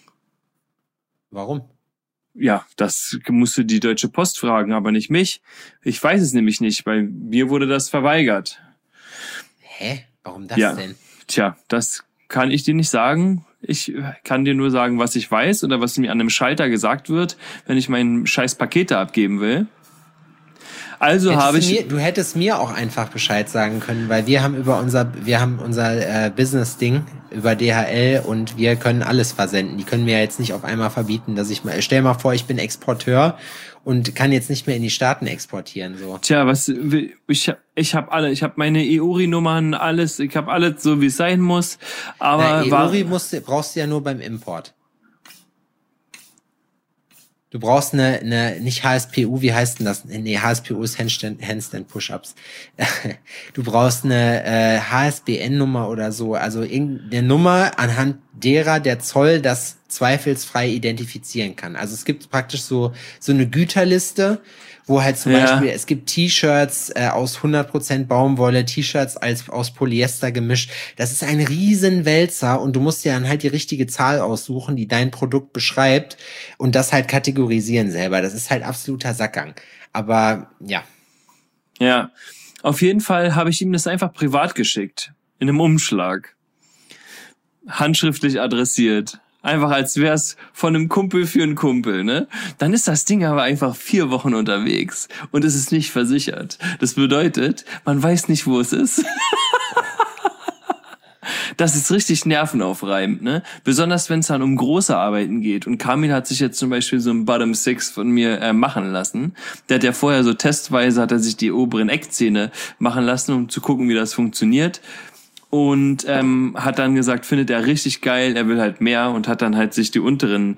Warum? Ja, das musst du die Deutsche Post fragen, aber nicht mich. Ich weiß es nämlich nicht, bei mir wurde das verweigert. Hä? Warum das denn? Tja, das kann ich dir nicht sagen. Ich kann dir nur sagen, was ich weiß oder was mir an einem Schalter gesagt wird, wenn ich mein scheiß Pakete abgeben will. Also du hättest mir auch einfach Bescheid sagen können, weil wir haben unser Business-Ding über DHL und wir können alles versenden. Die können mir ja jetzt nicht auf einmal verbieten, dass stell mal vor, ich bin Exporteur und kann jetzt nicht mehr in die Staaten exportieren, so. Tja, ich habe meine EURI-Nummern, alles, ich habe alles so, wie es sein muss, aber EURI brauchst du ja nur beim Import. Du brauchst nicht HSPU, wie heißt denn das? Nee, HSPU ist Handstand Push-Ups. Du brauchst eine HSBN-Nummer oder so, also irgendeine Nummer, anhand derer der Zoll das zweifelsfrei identifizieren kann. Also es gibt praktisch so eine Güterliste, wo halt zum Beispiel, es gibt T-Shirts aus 100% Baumwolle, T-Shirts aus Polyester gemischt. Das ist ein Riesenwälzer und du musst dir dann halt die richtige Zahl aussuchen, die dein Produkt beschreibt und das halt kategorisieren selber. Das ist halt absoluter Sackgang. Aber ja. Ja, auf jeden Fall habe ich ihm das einfach privat geschickt. In einem Umschlag. Handschriftlich adressiert. Einfach als wär's von einem Kumpel für einen Kumpel, ne? Dann ist das Ding aber einfach 4 Wochen unterwegs und es ist nicht versichert. Das bedeutet, man weiß nicht, wo es ist. Das ist richtig nervenaufreibend, ne? Besonders wenn es dann um große Arbeiten geht. Und Kamil hat sich jetzt zum Beispiel so ein Bottom Six von mir machen lassen. Der hat ja vorher so testweise, hat er sich die oberen Eckzähne machen lassen, um zu gucken, wie das funktioniert. Und hat dann gesagt, findet er richtig geil, er will halt mehr und hat dann halt sich die untere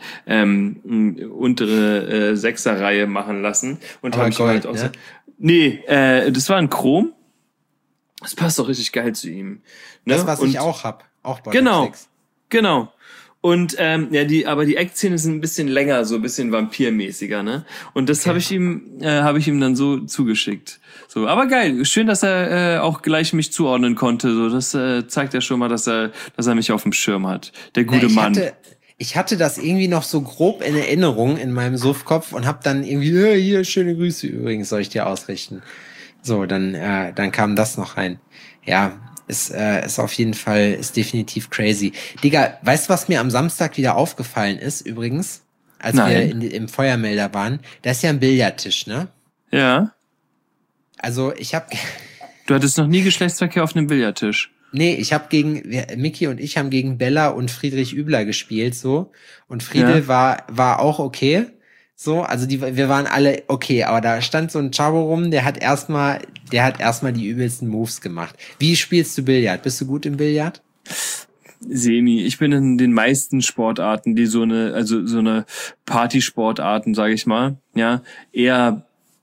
Sechserreihe machen lassen. Und habe ich halt auch so, nee, das war ein Chrom. Das passt doch richtig geil zu ihm. Ne? Das, was ich auch hab. Auch bei Genau. Und aber die Eckzähne sind ein bisschen länger, so ein bisschen vampirmäßiger, ne? Und das habe ich ihm dann so zugeschickt. So, aber geil, schön, dass er auch gleich mich zuordnen konnte. So, das zeigt ja schon mal, dass er mich auf dem Schirm hat. Der gute Mann. Ich hatte das irgendwie noch so grob in Erinnerung in meinem Suffkopf und habe dann irgendwie hier schöne Grüße übrigens soll ich dir ausrichten. So, dann kam das noch rein. Ja. Ist auf jeden Fall, ist definitiv crazy. Digga, weißt du, was mir am Samstag wieder aufgefallen ist, übrigens? Als wir im Feuermelder waren. Da ist ja ein Billardtisch, ne? Ja. Also ich habe Du hattest noch nie Geschlechtsverkehr auf einem Billardtisch. Nee, Micky und ich haben gegen Bella und Friedrich Übler gespielt, so. Und Friedel war auch okay. So, also wir waren alle okay, aber da stand so ein Chavo rum, der hat erstmal die übelsten Moves gemacht. Wie spielst du Billard? Bist du gut im Billard? Semi. Ich bin in den meisten Sportarten, die so eine Partysportarten, sage ich mal, ja, eher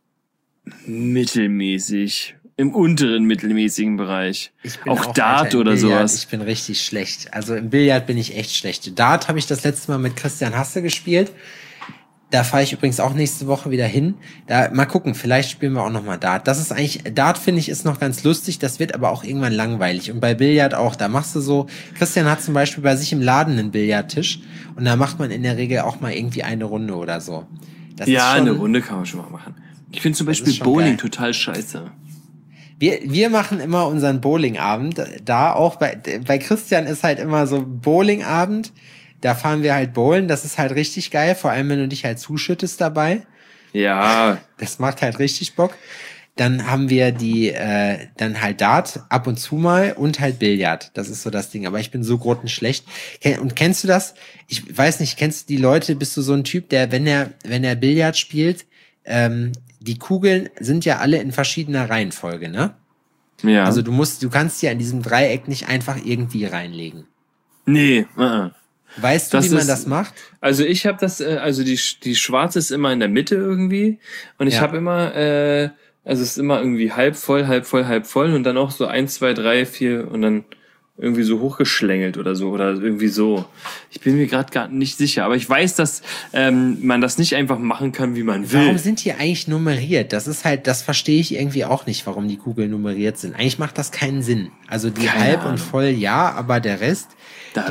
mittelmäßig. Im unteren mittelmäßigen Bereich. Auch Dart oder Billard, sowas. Ich bin richtig schlecht. Also im Billard bin ich echt schlecht. Dart habe ich das letzte Mal mit Christian Hasse gespielt. Da fahre ich übrigens auch nächste Woche wieder hin. Da mal gucken, vielleicht spielen wir auch noch mal Dart. Dart finde ich ist noch ganz lustig, das wird aber auch irgendwann langweilig. Und bei Billard auch, da machst du so, Christian hat zum Beispiel bei sich im Laden einen Billardtisch und da macht man in der Regel auch mal irgendwie eine Runde oder so. Eine Runde kann man schon mal machen. Ich finde zum Beispiel Bowling total scheiße. Wir machen immer unseren Bowlingabend. Da auch bei Christian ist halt immer so Bowlingabend. Da fahren wir halt bowlen. Das ist halt richtig geil. Vor allem, wenn du dich halt zuschüttest dabei. Ja. Das macht halt richtig Bock. Dann haben wir dann halt Dart ab und zu mal und halt Billard. Das ist so das Ding. Aber ich bin so grottenschlecht. Und kennst du das? Ich weiß nicht, kennst du die Leute? Bist du so ein Typ, der, wenn er Billard spielt, die Kugeln sind ja alle in verschiedener Reihenfolge, ne? Ja. Also du kannst ja in diesem Dreieck nicht einfach irgendwie reinlegen. Nee. Weißt du, wie man das macht? Also ich habe das, also die schwarze ist immer in der Mitte irgendwie und ich habe immer, also es ist immer irgendwie halb voll und dann auch so 1, 2, 3, 4 und dann irgendwie so hochgeschlängelt oder so oder irgendwie so. Ich bin mir gerade gar nicht sicher, aber ich weiß, dass man das nicht einfach machen kann, wie man will. Warum sind die eigentlich nummeriert? Das ist halt, das verstehe ich irgendwie auch nicht, warum die Kugeln nummeriert sind. Eigentlich macht das keinen Sinn. Also die halb und voll ja, aber der Rest. Da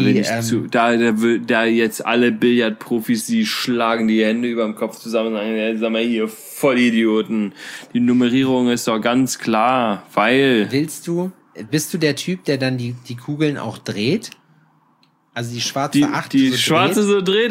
jetzt alle Billardprofis, die schlagen die Hände über dem Kopf zusammen und sagen, sag mal hier, Vollidioten. Die Nummerierung ist doch ganz klar, weil... Bist du der Typ, der dann die Kugeln auch dreht? Also die schwarze Acht die so schwarze dreht? So dreht?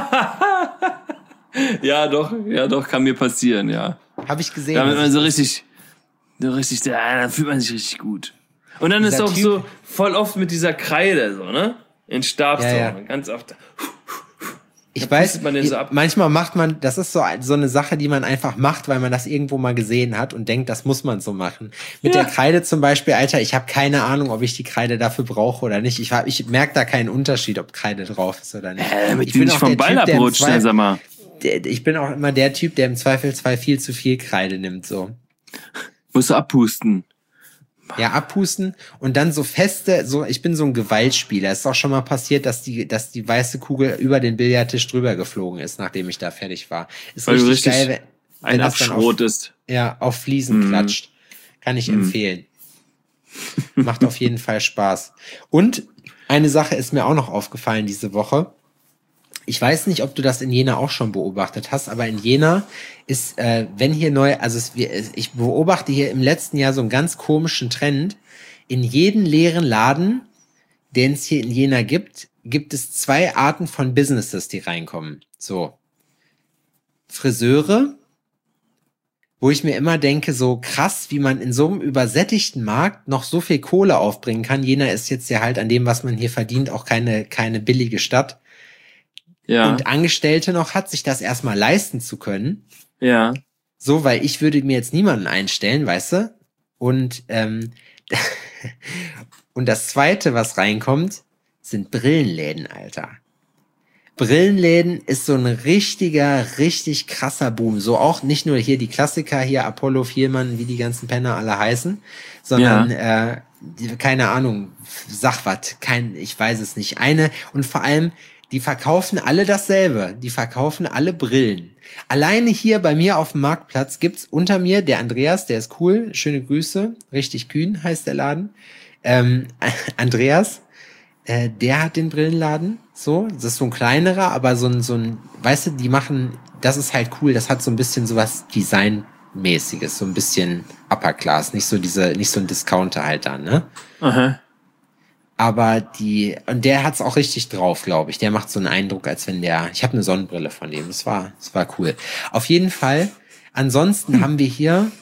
Ja, doch, kann mir passieren, ja. Habe ich gesehen. Damit man so richtig, dann fühlt man sich richtig gut. Und dann ist auch Typ, so voll oft mit dieser Kreide so, ne? In Stabsform, ja. Ganz oft. Ich weiß, manchmal macht man, das ist so eine Sache, die man einfach macht, weil man das irgendwo mal gesehen hat und denkt, das muss man so machen. Mit der Kreide zum Beispiel, Alter, ich habe keine Ahnung, ob ich die Kreide dafür brauche oder nicht. Ich merke da keinen Unterschied, ob Kreide drauf ist oder nicht. Ich bin nicht vom Ball abrutscht, sag mal. Ich bin auch immer der Typ, der im Zweifelsfall viel zu viel Kreide nimmt, so. Musst du abpusten. Ja, abpusten und dann so feste, ich bin so ein Gewaltspieler. Es ist auch schon mal passiert, dass die weiße Kugel über den Billardtisch drüber geflogen ist, nachdem ich da fertig war. Ist weil richtig geil, wenn das Abschrot ist. Ja, auf Fliesen klatscht. Kann ich empfehlen. Macht auf jeden Fall Spaß. Und eine Sache ist mir auch noch aufgefallen diese Woche. Ich weiß nicht, ob du das in Jena auch schon beobachtet hast, aber in Jena ist, wenn hier ich beobachte hier im letzten Jahr so einen ganz komischen Trend. In jedem leeren Laden, den es hier in Jena gibt es 2 Arten von Businesses, die reinkommen. So. Friseure, wo ich mir immer denke, so krass, wie man in so einem übersättigten Markt noch so viel Kohle aufbringen kann. Jena ist jetzt ja halt an dem, was man hier verdient, auch keine billige Stadt. Ja. Und Angestellte noch hat, sich das erstmal leisten zu können. Ja. So, weil ich würde mir jetzt niemanden einstellen, weißt du? Und und das Zweite, was reinkommt, sind Brillenläden, Alter. Brillenläden ist so ein richtig krasser Boom. So auch nicht nur hier die Klassiker, hier Apollo, Vielmann, wie die ganzen Penner alle heißen, sondern keine Ahnung, Sachwat, ich weiß es nicht. Und vor allem die verkaufen alle dasselbe. Die verkaufen alle Brillen. Alleine hier bei mir auf dem Marktplatz gibt's unter mir, der Andreas, der ist cool, schöne Grüße, richtig kühn heißt der Laden. Andreas, der hat den Brillenladen, so, das ist so ein kleinerer, aber so ein, weißt du, die machen, das ist halt cool, das hat so ein bisschen sowas Designmäßiges, so ein bisschen Upper Class, nicht so ein Discounter halt dann, ne? Aha. Aber und der hat's auch richtig drauf, glaube ich. Der macht so einen Eindruck, als wenn ich habe eine Sonnenbrille von dem. Das war cool. Auf jeden Fall. Ansonsten haben wir hier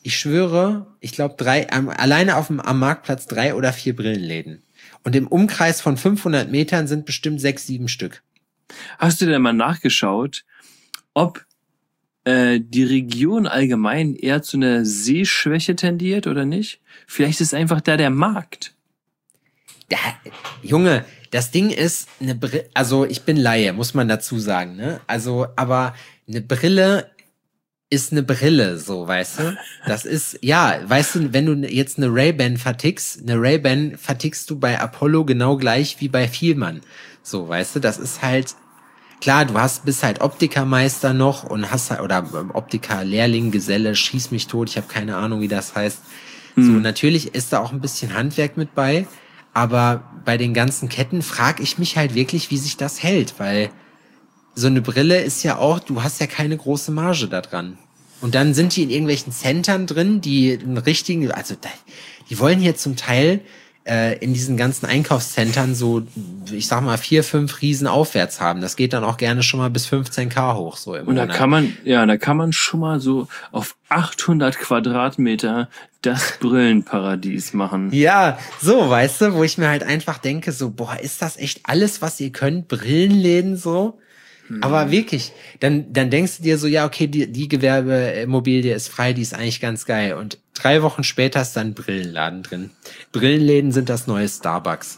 ich schwöre, ich glaube alleine am Marktplatz 3 oder 4 Brillenläden. Und im Umkreis von 500 Metern sind bestimmt 6, 7 Stück. Hast du denn mal nachgeschaut, ob die Region allgemein eher zu einer Sehschwäche tendiert oder nicht? Vielleicht ist einfach da der Markt. Ja, Junge, das Ding ist eine Brille, also ich bin Laie, muss man dazu sagen, ne? Also, aber eine Brille ist eine Brille, so, weißt du? Das ist, ja, weißt du, wenn du jetzt eine Ray-Ban vertickst du bei Apollo genau gleich wie bei Fielmann. So, weißt du, das ist halt, klar, bist halt Optikermeister noch und hast halt, oder Optiker-Lehrling, Geselle, schieß mich tot, ich habe keine Ahnung, wie das heißt. So, natürlich ist da auch ein bisschen Handwerk mit bei, aber bei den ganzen Ketten frage ich mich halt wirklich, wie sich das hält, weil so eine Brille ist ja auch, du hast ja keine große Marge da dran. Und dann sind die in irgendwelchen Centern drin, die einen richtigen, also die wollen hier zum Teil in diesen ganzen Einkaufszentren so, ich sag mal, 4, 5 Riesen aufwärts haben. Das geht dann auch gerne schon mal bis 15.000 hoch, so im Monat. Da kann man schon mal so auf 800 Quadratmeter das Brillenparadies machen. Ja, so, weißt du, wo ich mir halt einfach denke, so, boah, ist das echt alles, was ihr könnt? Brillenläden so? Aber wirklich, dann denkst du dir so, ja, okay, die Gewerbeimmobilie ist frei, die ist eigentlich ganz geil. Und 3 Wochen später ist dann ein Brillenladen drin. Brillenläden sind das neue Starbucks.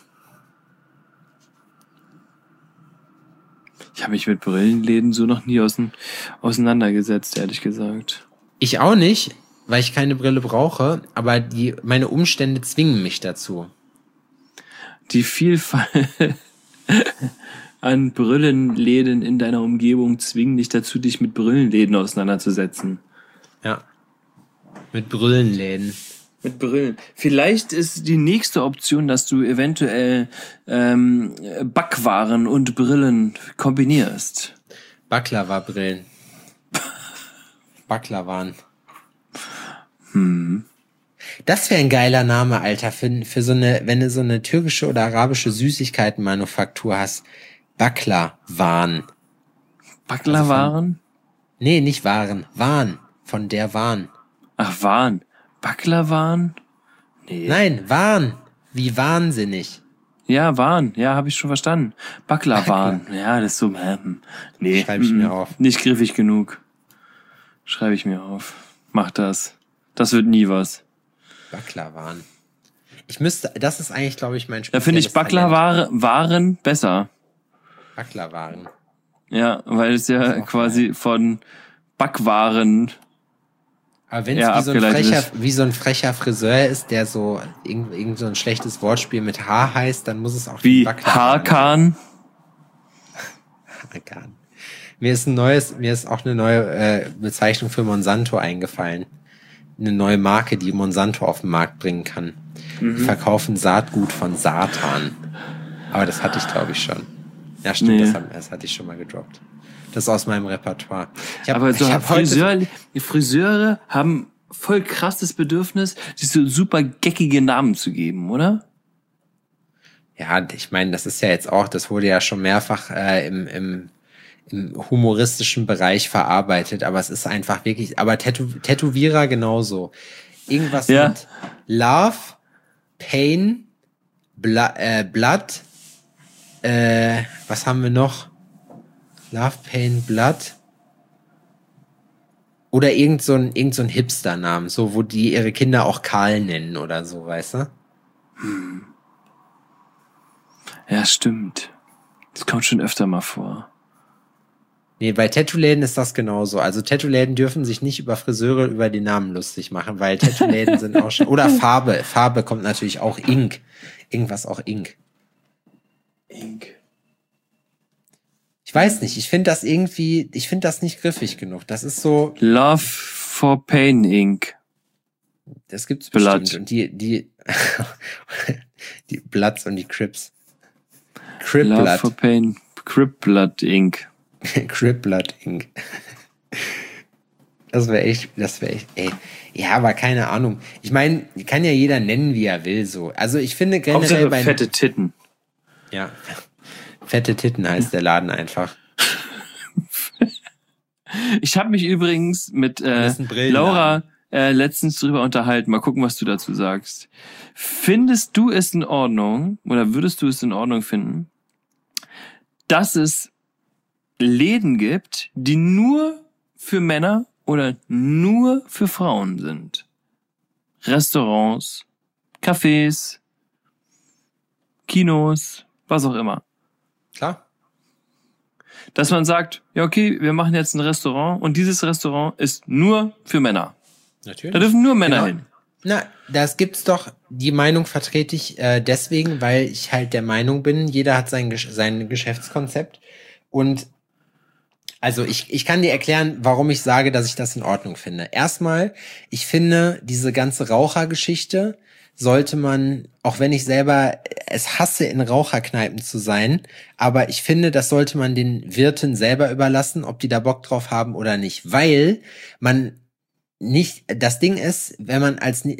Ich habe mich mit Brillenläden so noch nie auseinandergesetzt, ehrlich gesagt. Ich auch nicht, weil ich keine Brille brauche, aber meine Umstände zwingen mich dazu. Die Vielfalt an Brillenläden in deiner Umgebung zwingen dich dazu, dich mit Brillenläden auseinanderzusetzen. Ja. Mit Brillenläden. Mit Brillen. Vielleicht ist die nächste Option, dass du eventuell Backwaren und Brillen kombinierst. Baklava-Brillen. Baklawan. Das wäre ein geiler Name, Alter, für so eine, wenn du so eine türkische oder arabische Süßigkeitenmanufaktur hast. Baklawan. Baklawaren? Nee, nicht Waren. Wahn. Von der Wahn. Ach, Wahn. Baklawan? Nee. Nein, Wahn. Wie wahnsinnig. Ja, Wahn. Ja, habe ich schon verstanden. Baklawan. Ja, das ist so, nee. Schreibe ich mir auf. Nicht griffig genug. Schreibe ich mir auf. Mach das. Das wird nie was. Baklawan. Das ist eigentlich, glaube ich, mein Da finde ich Baklawaren besser. Baklawaren. Ja, weil es ja quasi von Backwaren. Aber wenn es wie so ein frecher Friseur ist, der so irgend so ein schlechtes Wortspiel mit H heißt, dann muss es auch wie Hakan. Hakan. Mir ist auch eine neue Bezeichnung für Monsanto eingefallen. Eine neue Marke, die Monsanto auf den Markt bringen kann. Die verkaufen Saatgut von Satan. Aber das hatte ich, glaube ich, schon. Ja, stimmt, nee. Das hatte ich schon mal gedroppt. Das ist aus meinem Repertoire. Friseure haben voll krasses Bedürfnis, sich so super geckige Namen zu geben, oder? Ja, ich meine, das ist ja jetzt auch, das wurde ja schon mehrfach im humoristischen Bereich verarbeitet, aber es ist einfach wirklich, aber Tätowierer genauso. Irgendwas mit Love, Pain, Blood, was haben wir noch? Love, Pain, Blood. Oder irgend so ein Hipster-Namen, so, wo die ihre Kinder auch Karl nennen oder so, weißt du? Ja, stimmt. Das kommt schon öfter mal vor. Nee, bei Tattoo-Läden ist das genauso. Also Tattoo-Läden dürfen sich nicht über Friseure über die Namen lustig machen, weil Tattoo-Läden sind auch schon... Oder Farbe. Farbe kommt natürlich auch. Ink. Irgendwas auch Ink. Ink. Ich weiß nicht. Ich finde das nicht griffig genug. Das ist so... Love for Pain Ink. Das gibt's bestimmt. Und die Bloods und die Crips. Crip Love Blood. For Pain. Crip Blood Ink. Crip Blood Ink. Das wäre echt, ey. Ja, aber keine Ahnung. Ich meine, kann ja jeder nennen, wie er will, so. Also ich finde generell bei fette Titten. Ja. Fette Titten heißt der Laden einfach. Ich habe mich übrigens mit Laura letztens drüber unterhalten. Mal gucken, was du dazu sagst. Findest du es in Ordnung oder würdest du es in Ordnung finden, dass es Läden gibt, die nur für Männer oder nur für Frauen sind? Restaurants, Cafés, Kinos, was auch immer. Klar. Dass man sagt, ja okay, wir machen jetzt ein Restaurant und dieses Restaurant ist nur für Männer. Natürlich. Da dürfen nur Männer hin. Na, das gibt's doch, die Meinung vertrete ich deswegen, weil ich halt der Meinung bin, jeder hat sein Geschäftskonzept. Und also ich kann dir erklären, warum ich sage, dass ich das in Ordnung finde. Erstmal, ich finde, diese ganze Rauchergeschichte sollte man, auch wenn ich selber es hasse, in Raucherkneipen zu sein, aber ich finde, das sollte man den Wirten selber überlassen, ob die da Bock drauf haben oder nicht. Weil man nicht, das Ding ist, wenn man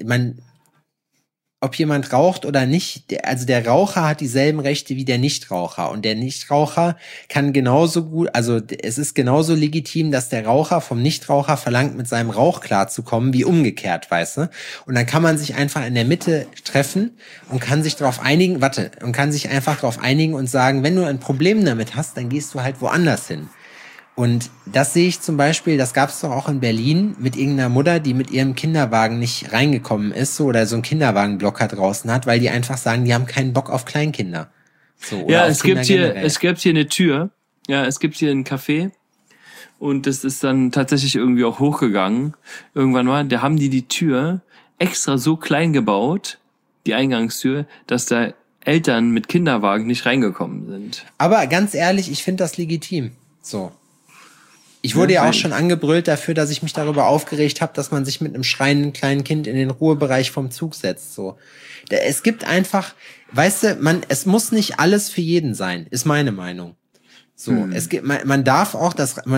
ob jemand raucht oder nicht, also der Raucher hat dieselben Rechte wie der Nichtraucher und der Nichtraucher kann genauso gut, also es ist genauso legitim, dass der Raucher vom Nichtraucher verlangt, mit seinem Rauch klarzukommen, wie umgekehrt, weißt du? Und dann kann man sich einfach in der Mitte treffen und kann sich darauf einigen, und kann sich einfach darauf einigen und sagen, wenn du ein Problem damit hast, dann gehst du halt woanders hin. Und das sehe ich zum Beispiel, das gab es doch auch in Berlin mit irgendeiner Mutter, die mit ihrem Kinderwagen nicht reingekommen ist, so, oder so einen Kinderwagenblocker draußen hat, weil die einfach sagen, die haben keinen Bock auf Kleinkinder. So, oder ja, auf es gibt Kinder hier eine Tür. Ja, es gibt hier ein Café. Und das ist dann tatsächlich irgendwie auch hochgegangen. Irgendwann mal, da haben die Tür extra so klein gebaut, die Eingangstür, dass da Eltern mit Kinderwagen nicht reingekommen sind. Aber ganz ehrlich, ich finde das legitim. So. Ich wurde ja auch schon angebrüllt dafür, dass ich mich darüber aufgeregt habe, dass man sich mit einem schreienden kleinen Kind in den Ruhebereich vom Zug setzt. So, es gibt einfach, weißt du, es muss nicht alles für jeden sein, ist meine Meinung. So, es gibt, man darf auch man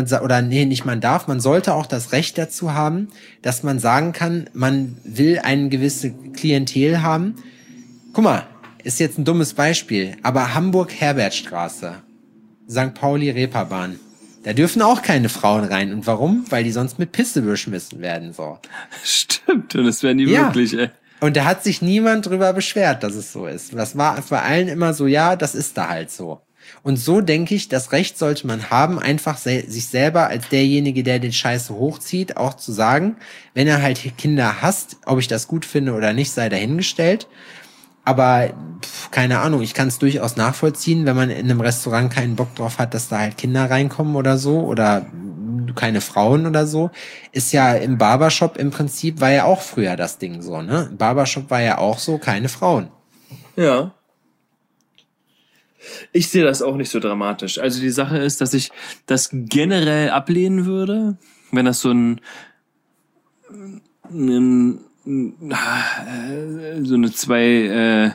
sollte auch das Recht dazu haben, dass man sagen kann, man will eine gewisse Klientel haben. Guck mal, ist jetzt ein dummes Beispiel, aber Hamburg-Herbertstraße, St. Pauli-Reeperbahn. Da dürfen auch keine Frauen rein. Und warum? Weil die sonst mit Pisse beschmissen werden, so. Stimmt, und das werden die wirklich, ey. Und da hat sich niemand drüber beschwert, dass es so ist. Das war bei allen immer so, ja, das ist da halt so. Und so denke ich, das Recht sollte man haben, einfach sich selber als derjenige, der den Scheiße hochzieht, auch zu sagen, wenn er halt Kinder hasst, ob ich das gut finde oder nicht, sei dahingestellt. Aber keine Ahnung, ich kann es durchaus nachvollziehen, wenn man in einem Restaurant keinen Bock drauf hat, dass da halt Kinder reinkommen oder so oder keine Frauen oder so. Ist ja im Barbershop im Prinzip, war ja auch früher das Ding so, ne? Im Barbershop war ja auch so, keine Frauen. Ja. Ich sehe das auch nicht so dramatisch. Also die Sache ist, dass ich das generell ablehnen würde, wenn das so so eine zwei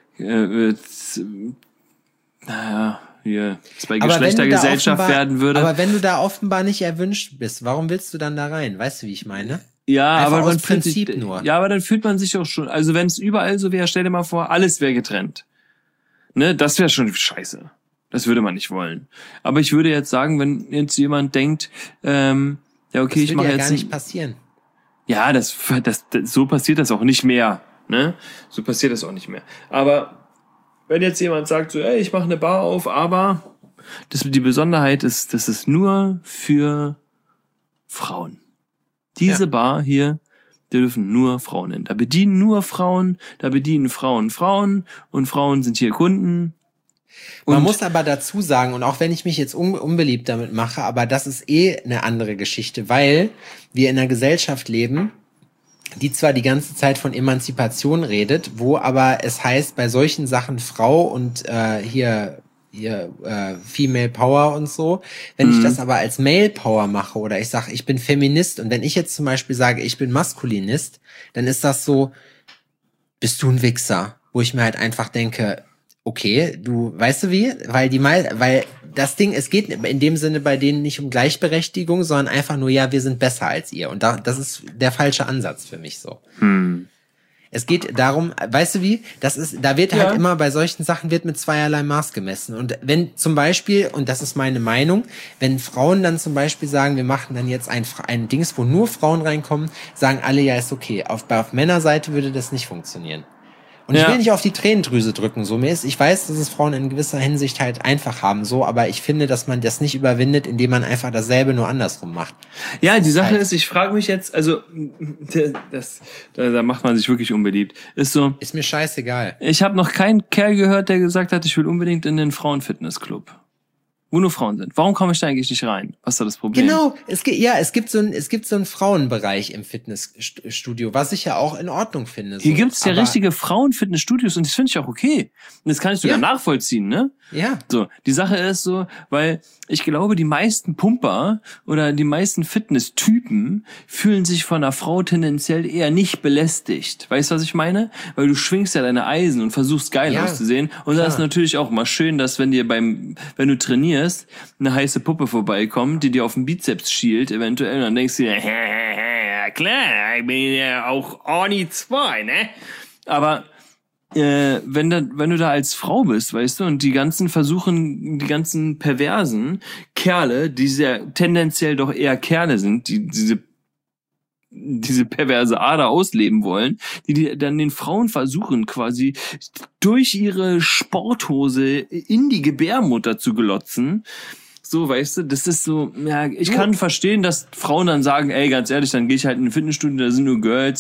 Geschlechtergesellschaft werden würde. Aber wenn du da offenbar nicht erwünscht bist, warum willst du dann da rein? Weißt du, wie ich meine? Ja, einfach aber aus Prinzip nur. Ja, aber dann fühlt man sich auch schon, also wenn es überall so wäre, stell dir mal vor, alles wäre getrennt. Ne, das wäre schon scheiße. Das würde man nicht wollen. Aber ich würde jetzt sagen, wenn jetzt jemand denkt, ja okay, ich mache jetzt gar nicht passieren. Ja, so passiert das auch nicht mehr, ne? So passiert das auch nicht mehr. Aber wenn jetzt jemand sagt so, ey, ich mache eine Bar auf, aber die Besonderheit ist, das ist nur für Frauen. Diese Bar hier, da dürfen nur Frauen hin. Da bedienen nur Frauen, da bedienen Frauen und Frauen sind hier Kunden. Man muss aber dazu sagen, und auch wenn ich mich jetzt unbeliebt damit mache, aber das ist eine andere Geschichte, weil wir in einer Gesellschaft leben, die zwar die ganze Zeit von Emanzipation redet, wo aber es heißt, bei solchen Sachen Frau und Female Power und so, wenn ich das aber als Male Power mache oder ich sage, ich bin Feminist und wenn ich jetzt zum Beispiel sage, ich bin Maskulinist, dann ist das so, bist du ein Wichser, wo ich mir halt einfach denke, okay, du, weißt du wie? Weil das Ding, es geht in dem Sinne bei denen nicht um Gleichberechtigung, sondern einfach nur, ja, wir sind besser als ihr. Und das ist der falsche Ansatz für mich so. Es geht darum, weißt du wie, da wird halt immer bei solchen Sachen wird mit zweierlei Maß gemessen. Und wenn zum Beispiel, und das ist meine Meinung, wenn Frauen dann zum Beispiel sagen, wir machen dann jetzt ein Dings, wo nur Frauen reinkommen, sagen alle, ja, ist okay. Auf Männerseite würde das nicht funktionieren. Und ich will nicht auf die Tränendrüse drücken, so mir ist. Ich weiß, dass es Frauen in gewisser Hinsicht halt einfach haben, so, aber ich finde, dass man das nicht überwindet, indem man einfach dasselbe nur andersrum macht. Ja, die Sache ist, ich frage mich jetzt, also da macht man sich wirklich unbeliebt. Ist so. Ist mir scheißegal. Ich habe noch keinen Kerl gehört, der gesagt hat, ich will unbedingt in den Frauenfitnessclub. Wo nur Frauen sind. Warum komme ich da eigentlich nicht rein? Was ist da das Problem? Genau, es gibt so einen Frauenbereich im Fitnessstudio, was ich ja auch in Ordnung finde. So. Hier gibt's ja richtige Frauenfitnessstudios und das finde ich auch okay. Und das kann ich sogar nachvollziehen, ne? Ja. So, die Sache ist so, weil ich glaube, die meisten Pumper oder die meisten Fitnesstypen fühlen sich von einer Frau tendenziell eher nicht belästigt. Weißt du, was ich meine? Weil du schwingst ja deine Eisen und versuchst geil auszusehen. Und da ist natürlich auch mal schön, dass wenn du trainierst, eine heiße Puppe vorbeikommt, die dir auf den Bizeps schielt, eventuell, und dann denkst du dir, ja klar, ich bin ja auch Orni 2, ne? Aber wenn du da als Frau bist, weißt du, und die ganzen perversen Kerle, die sehr tendenziell doch eher Kerle sind, die diese perverse Ader ausleben wollen, die dann den Frauen versuchen, quasi durch ihre Sporthose in die Gebärmutter zu glotzen. So, weißt du, das ist so, ja, ich kann verstehen, dass Frauen dann sagen, ey, ganz ehrlich, dann gehe ich halt in ein Fitnessstudio, da sind nur Girls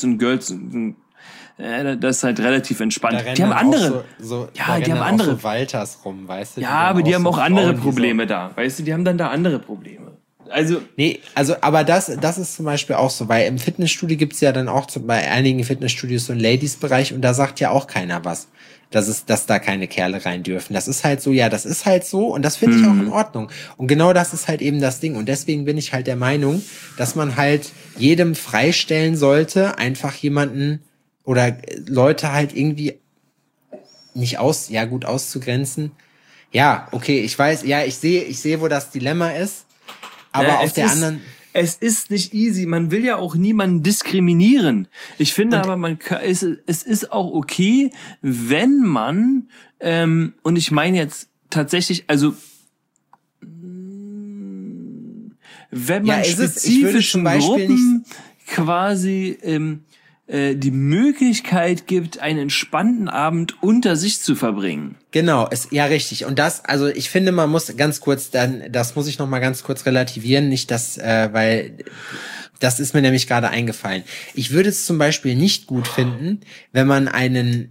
das ist halt relativ entspannt. Die haben andere, die haben andere so Walters rum, weißt du? Ja, aber die haben auch andere Probleme da, weißt du, die haben dann da andere Probleme. Aber das ist zum Beispiel auch so, weil im Fitnessstudio gibt's ja dann auch bei einigen Fitnessstudios so einen Ladies-Bereich und da sagt ja auch keiner was, dass da keine Kerle rein dürfen. Das ist halt so, ja, das ist halt so und das finde ich auch in Ordnung. Und genau das ist halt eben das Ding und deswegen bin ich halt der Meinung, dass man halt jedem freistellen sollte, einfach jemanden oder Leute halt irgendwie nicht auszugrenzen. Ja, okay, ich weiß, ja, ich sehe, wo das Dilemma ist. Aber auf der anderen... Es ist nicht easy. Man will ja auch niemanden diskriminieren. Ich finde aber, es ist auch okay, wenn man, und ich meine jetzt tatsächlich, also, wenn man spezifischen Gruppen quasi die Möglichkeit gibt, einen entspannten Abend unter sich zu verbringen. Genau, richtig. Und also ich finde, man muss das muss ich noch mal ganz kurz relativieren, nicht weil das ist mir nämlich gerade eingefallen. Ich würde es zum Beispiel nicht gut finden, wenn man einen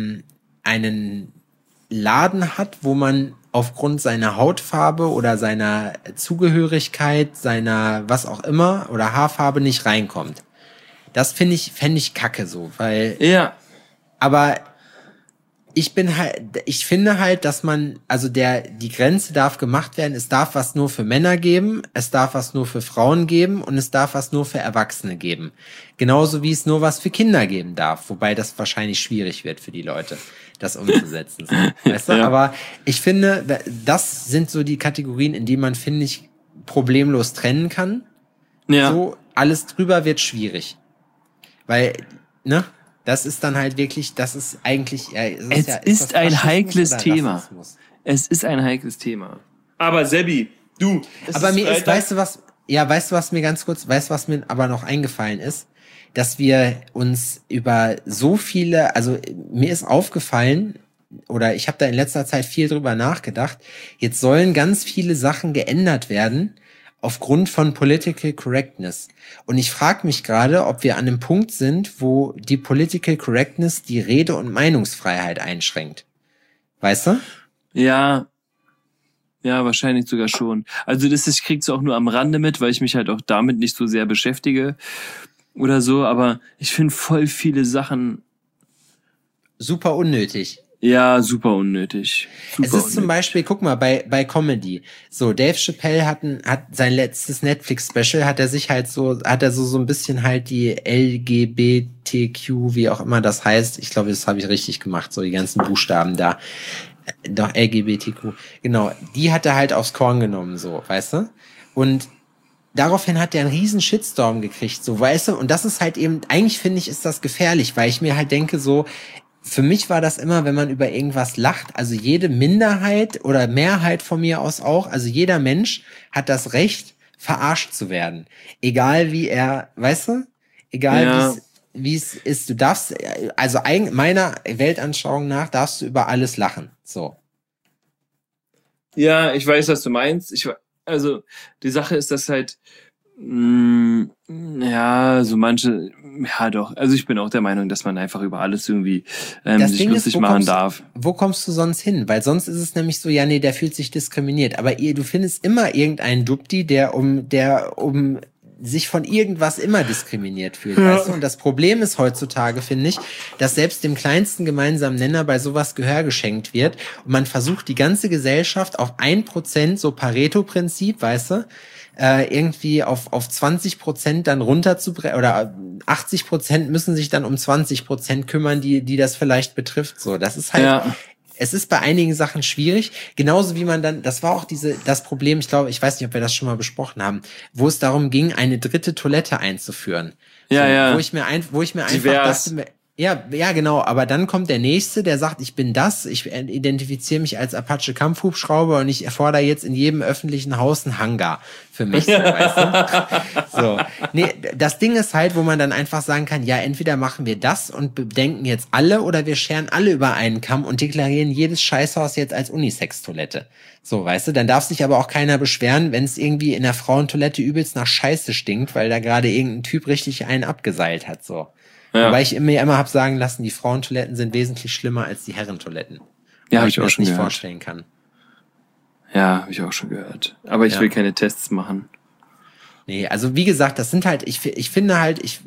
Laden hat, wo man aufgrund seiner Hautfarbe oder seiner Zugehörigkeit, seiner was auch immer oder Haarfarbe nicht reinkommt. Das fände ich kacke so, weil... Ja. Aber ich finde halt, dass man, also die Grenze darf gemacht werden, es darf was nur für Männer geben, es darf was nur für Frauen geben und es darf was nur für Erwachsene geben. Genauso wie es nur was für Kinder geben darf, wobei das wahrscheinlich schwierig wird für die Leute, das umzusetzen. So. Weißt du? Ja. Aber ich finde, das sind so die Kategorien, in die man, finde ich, problemlos trennen kann. Ja. So, alles drüber wird schwierig. Weil, ne, das ist dann halt wirklich, das ist eigentlich... Es ist ein heikles Thema. Es ist ein heikles Thema. Aber Sebi, du... Aber mir ist, weißt du, was mir aber noch eingefallen ist? Dass wir uns über so viele, also mir ist aufgefallen, oder ich habe da in letzter Zeit viel drüber nachgedacht, jetzt sollen ganz viele Sachen geändert werden, aufgrund von Political Correctness. Und ich frage mich gerade, ob wir an einem Punkt sind, wo die Political Correctness die Rede- und Meinungsfreiheit einschränkt. Weißt du? Ja, wahrscheinlich sogar schon. Also ich krieg's auch nur am Rande mit, weil ich mich halt auch damit nicht so sehr beschäftige oder so, aber ich finde voll viele Sachen super unnötig. Ja, super unnötig. Zum Beispiel, guck mal, bei Comedy. So, Dave Chappelle hat sein letztes Netflix-Special, hat er so ein bisschen halt die LGBTQ, wie auch immer das heißt. Ich glaube, das habe ich richtig gemacht, so die ganzen Buchstaben da. Doch, LGBTQ. Genau, die hat er halt aufs Korn genommen, so, weißt du? Und daraufhin hat der einen riesen Shitstorm gekriegt, so, weißt du, und das ist halt eben, eigentlich finde ich, ist das gefährlich, weil ich mir halt denke, so, für mich war das immer, wenn man über irgendwas lacht, also jede Minderheit oder Mehrheit von mir aus auch, also jeder Mensch hat das Recht, verarscht zu werden. Egal wie er, weißt du, egal wie es ist, du darfst, also meiner Weltanschauung nach darfst du über alles lachen, so. Ja, ich weiß, was du meinst. Also die Sache ist, dass halt so manche, ja doch. Also ich bin auch der Meinung, dass man einfach über alles irgendwie sich lustig machen darf. Wo kommst du sonst hin? Weil sonst ist es nämlich so, ja nee, der fühlt sich diskriminiert. Aber du findest immer irgendeinen Dupti, der um sich von irgendwas immer diskriminiert fühlt, weißt du? Und das Problem ist heutzutage, finde ich, dass selbst dem kleinsten gemeinsamen Nenner bei sowas Gehör geschenkt wird und man versucht, die ganze Gesellschaft auf 1%, so Pareto-Prinzip, weißt du, irgendwie auf 20% dann runterzubrechen, oder 80% müssen sich dann um 20% kümmern, die das vielleicht betrifft, so. Das ist halt, es ist bei einigen Sachen schwierig, genauso wie man dann, das war auch das Problem, ich glaube, ich weiß nicht, ob wir das schon mal besprochen haben, wo es darum ging, eine dritte Toilette einzuführen. Wo ich mir einfach dachte, ja, genau, aber dann kommt der Nächste, der sagt, ich bin ich identifiziere mich als Apache Kampfhubschrauber und ich erfordere jetzt in jedem öffentlichen Haus einen Hangar für mich, so, weißt du? So. Nee, das Ding ist halt, wo man dann einfach sagen kann, ja, entweder machen wir das und bedenken jetzt alle oder wir scheren alle über einen Kamm und deklarieren jedes Scheißhaus jetzt als Unisex-Toilette. So, weißt du, dann darf sich aber auch keiner beschweren, wenn es irgendwie in der Frauentoilette übelst nach Scheiße stinkt, weil da gerade irgendein Typ richtig einen abgeseilt hat, so. Ja. Wobei ich mir immer habe sagen lassen, die Frauentoiletten sind wesentlich schlimmer als die Herrentoiletten. Ja, habe ich auch schon nicht gehört. Vorstellen kann. Ja, habe ich auch schon gehört. Aber ich will keine Tests machen. Nee, also wie gesagt, das sind halt, ich finde halt, ich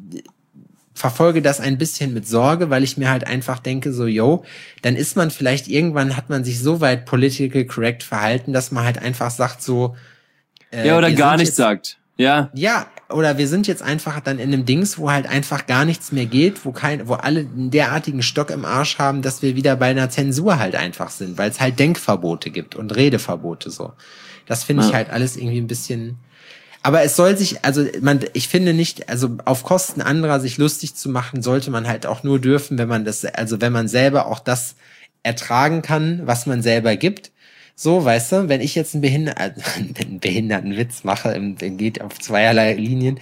verfolge das ein bisschen mit Sorge, weil ich mir halt einfach denke, so, dann ist man vielleicht irgendwann, hat man sich so weit political correct verhalten, dass man halt einfach sagt so, oder gar nichts sagt. Ja. Ja, oder wir sind jetzt einfach dann in einem Dings, wo halt einfach gar nichts mehr geht, wo alle einen derartigen Stock im Arsch haben, dass wir wieder bei einer Zensur halt einfach sind, weil es halt Denkverbote gibt und Redeverbote so. Das finde ich halt alles irgendwie ein bisschen. Aber es soll sich, ich finde nicht, also auf Kosten anderer sich lustig zu machen, sollte man halt auch nur dürfen, wenn man selber auch das ertragen kann, was man selber gibt. So, weißt du, wenn ich jetzt einen behinderten Witz mache, geht auf zweierlei Linien,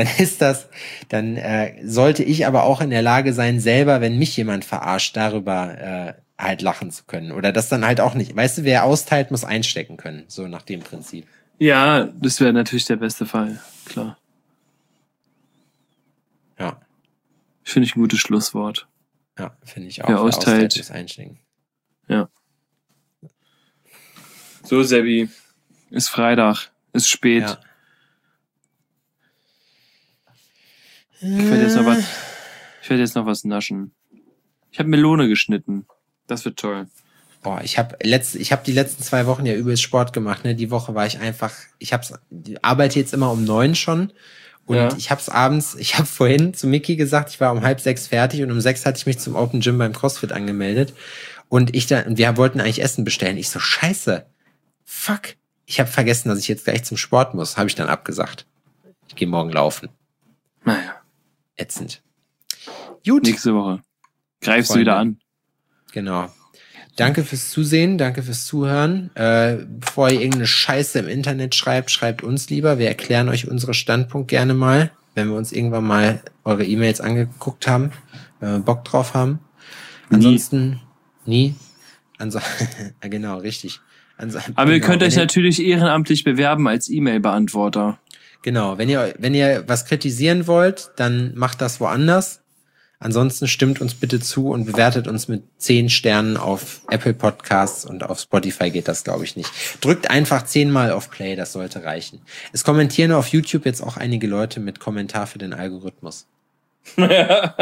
dann sollte ich aber auch in der Lage sein, selber, wenn mich jemand verarscht, darüber halt lachen zu können. Oder das dann halt auch nicht. Weißt du, wer austeilt, muss einstecken können. So nach dem Prinzip. Ja, das wäre natürlich der beste Fall, klar. Ja. Finde ich ein gutes Schlusswort. Ja, finde ich auch. Wer austeilt, muss einstecken. Ja. So, Sebi, ist Freitag, ist spät. Ja. Ich werde jetzt noch was naschen. Ich habe Melone geschnitten. Das wird toll. Boah, ich habe die letzten 2 Wochen ja übelst Sport gemacht, ne? Die Woche war ich arbeite jetzt immer um 9 schon. Und ich habe vorhin zu Micky gesagt, ich war um 5:30 fertig und um 6 hatte ich mich zum Open Gym beim CrossFit angemeldet. Und wir wollten eigentlich Essen bestellen. Ich so, scheiße. Fuck. Ich habe vergessen, dass ich jetzt gleich zum Sport muss. Habe ich dann abgesagt. Ich gehe morgen laufen. Naja. Ätzend. Gut. Nächste Woche. Greifst du wieder an. Genau. Danke fürs Zusehen, danke fürs Zuhören. Bevor ihr irgendeine Scheiße im Internet schreibt uns lieber. Wir erklären euch unsere Standpunkt gerne mal, wenn wir uns irgendwann mal eure E-Mails angeguckt haben, wenn wir Bock drauf haben. Ansonsten nie. Genau, richtig. Aber ihr könnt euch natürlich ehrenamtlich bewerben als E-Mail-Beantworter. Genau, wenn ihr was kritisieren wollt, dann macht das woanders. Ansonsten stimmt uns bitte zu und bewertet uns mit 10 Sternen auf Apple Podcasts und auf Spotify geht das, glaube ich, nicht. Drückt einfach 10-mal auf Play, das sollte reichen. Es kommentieren auf YouTube jetzt auch einige Leute mit Kommentar für den Algorithmus. Ja,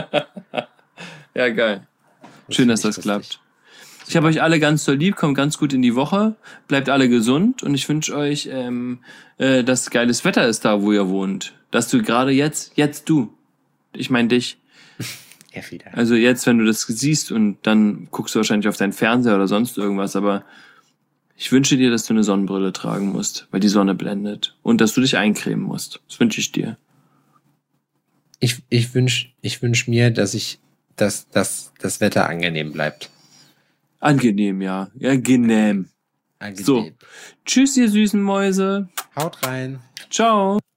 geil. Schön, dass das klappt. Ich habe euch alle ganz so lieb, kommt ganz gut in die Woche, bleibt alle gesund und ich wünsche euch, dass geiles Wetter ist da, wo ihr wohnt. Dass du gerade jetzt du, ich meine dich. Ja, wieder. Also jetzt, wenn du das siehst und dann guckst du wahrscheinlich auf deinen Fernseher oder sonst irgendwas, aber Ich wünsche dir, dass du eine Sonnenbrille tragen musst, weil die Sonne blendet. Und dass du dich eincremen musst. Das wünsche ich dir. Ich wünsch mir, dass das Wetter angenehm bleibt. Angenehm, ja. Ja, angenehm. Angenehm. So. Tschüss, ihr süßen Mäuse. Haut rein. Ciao.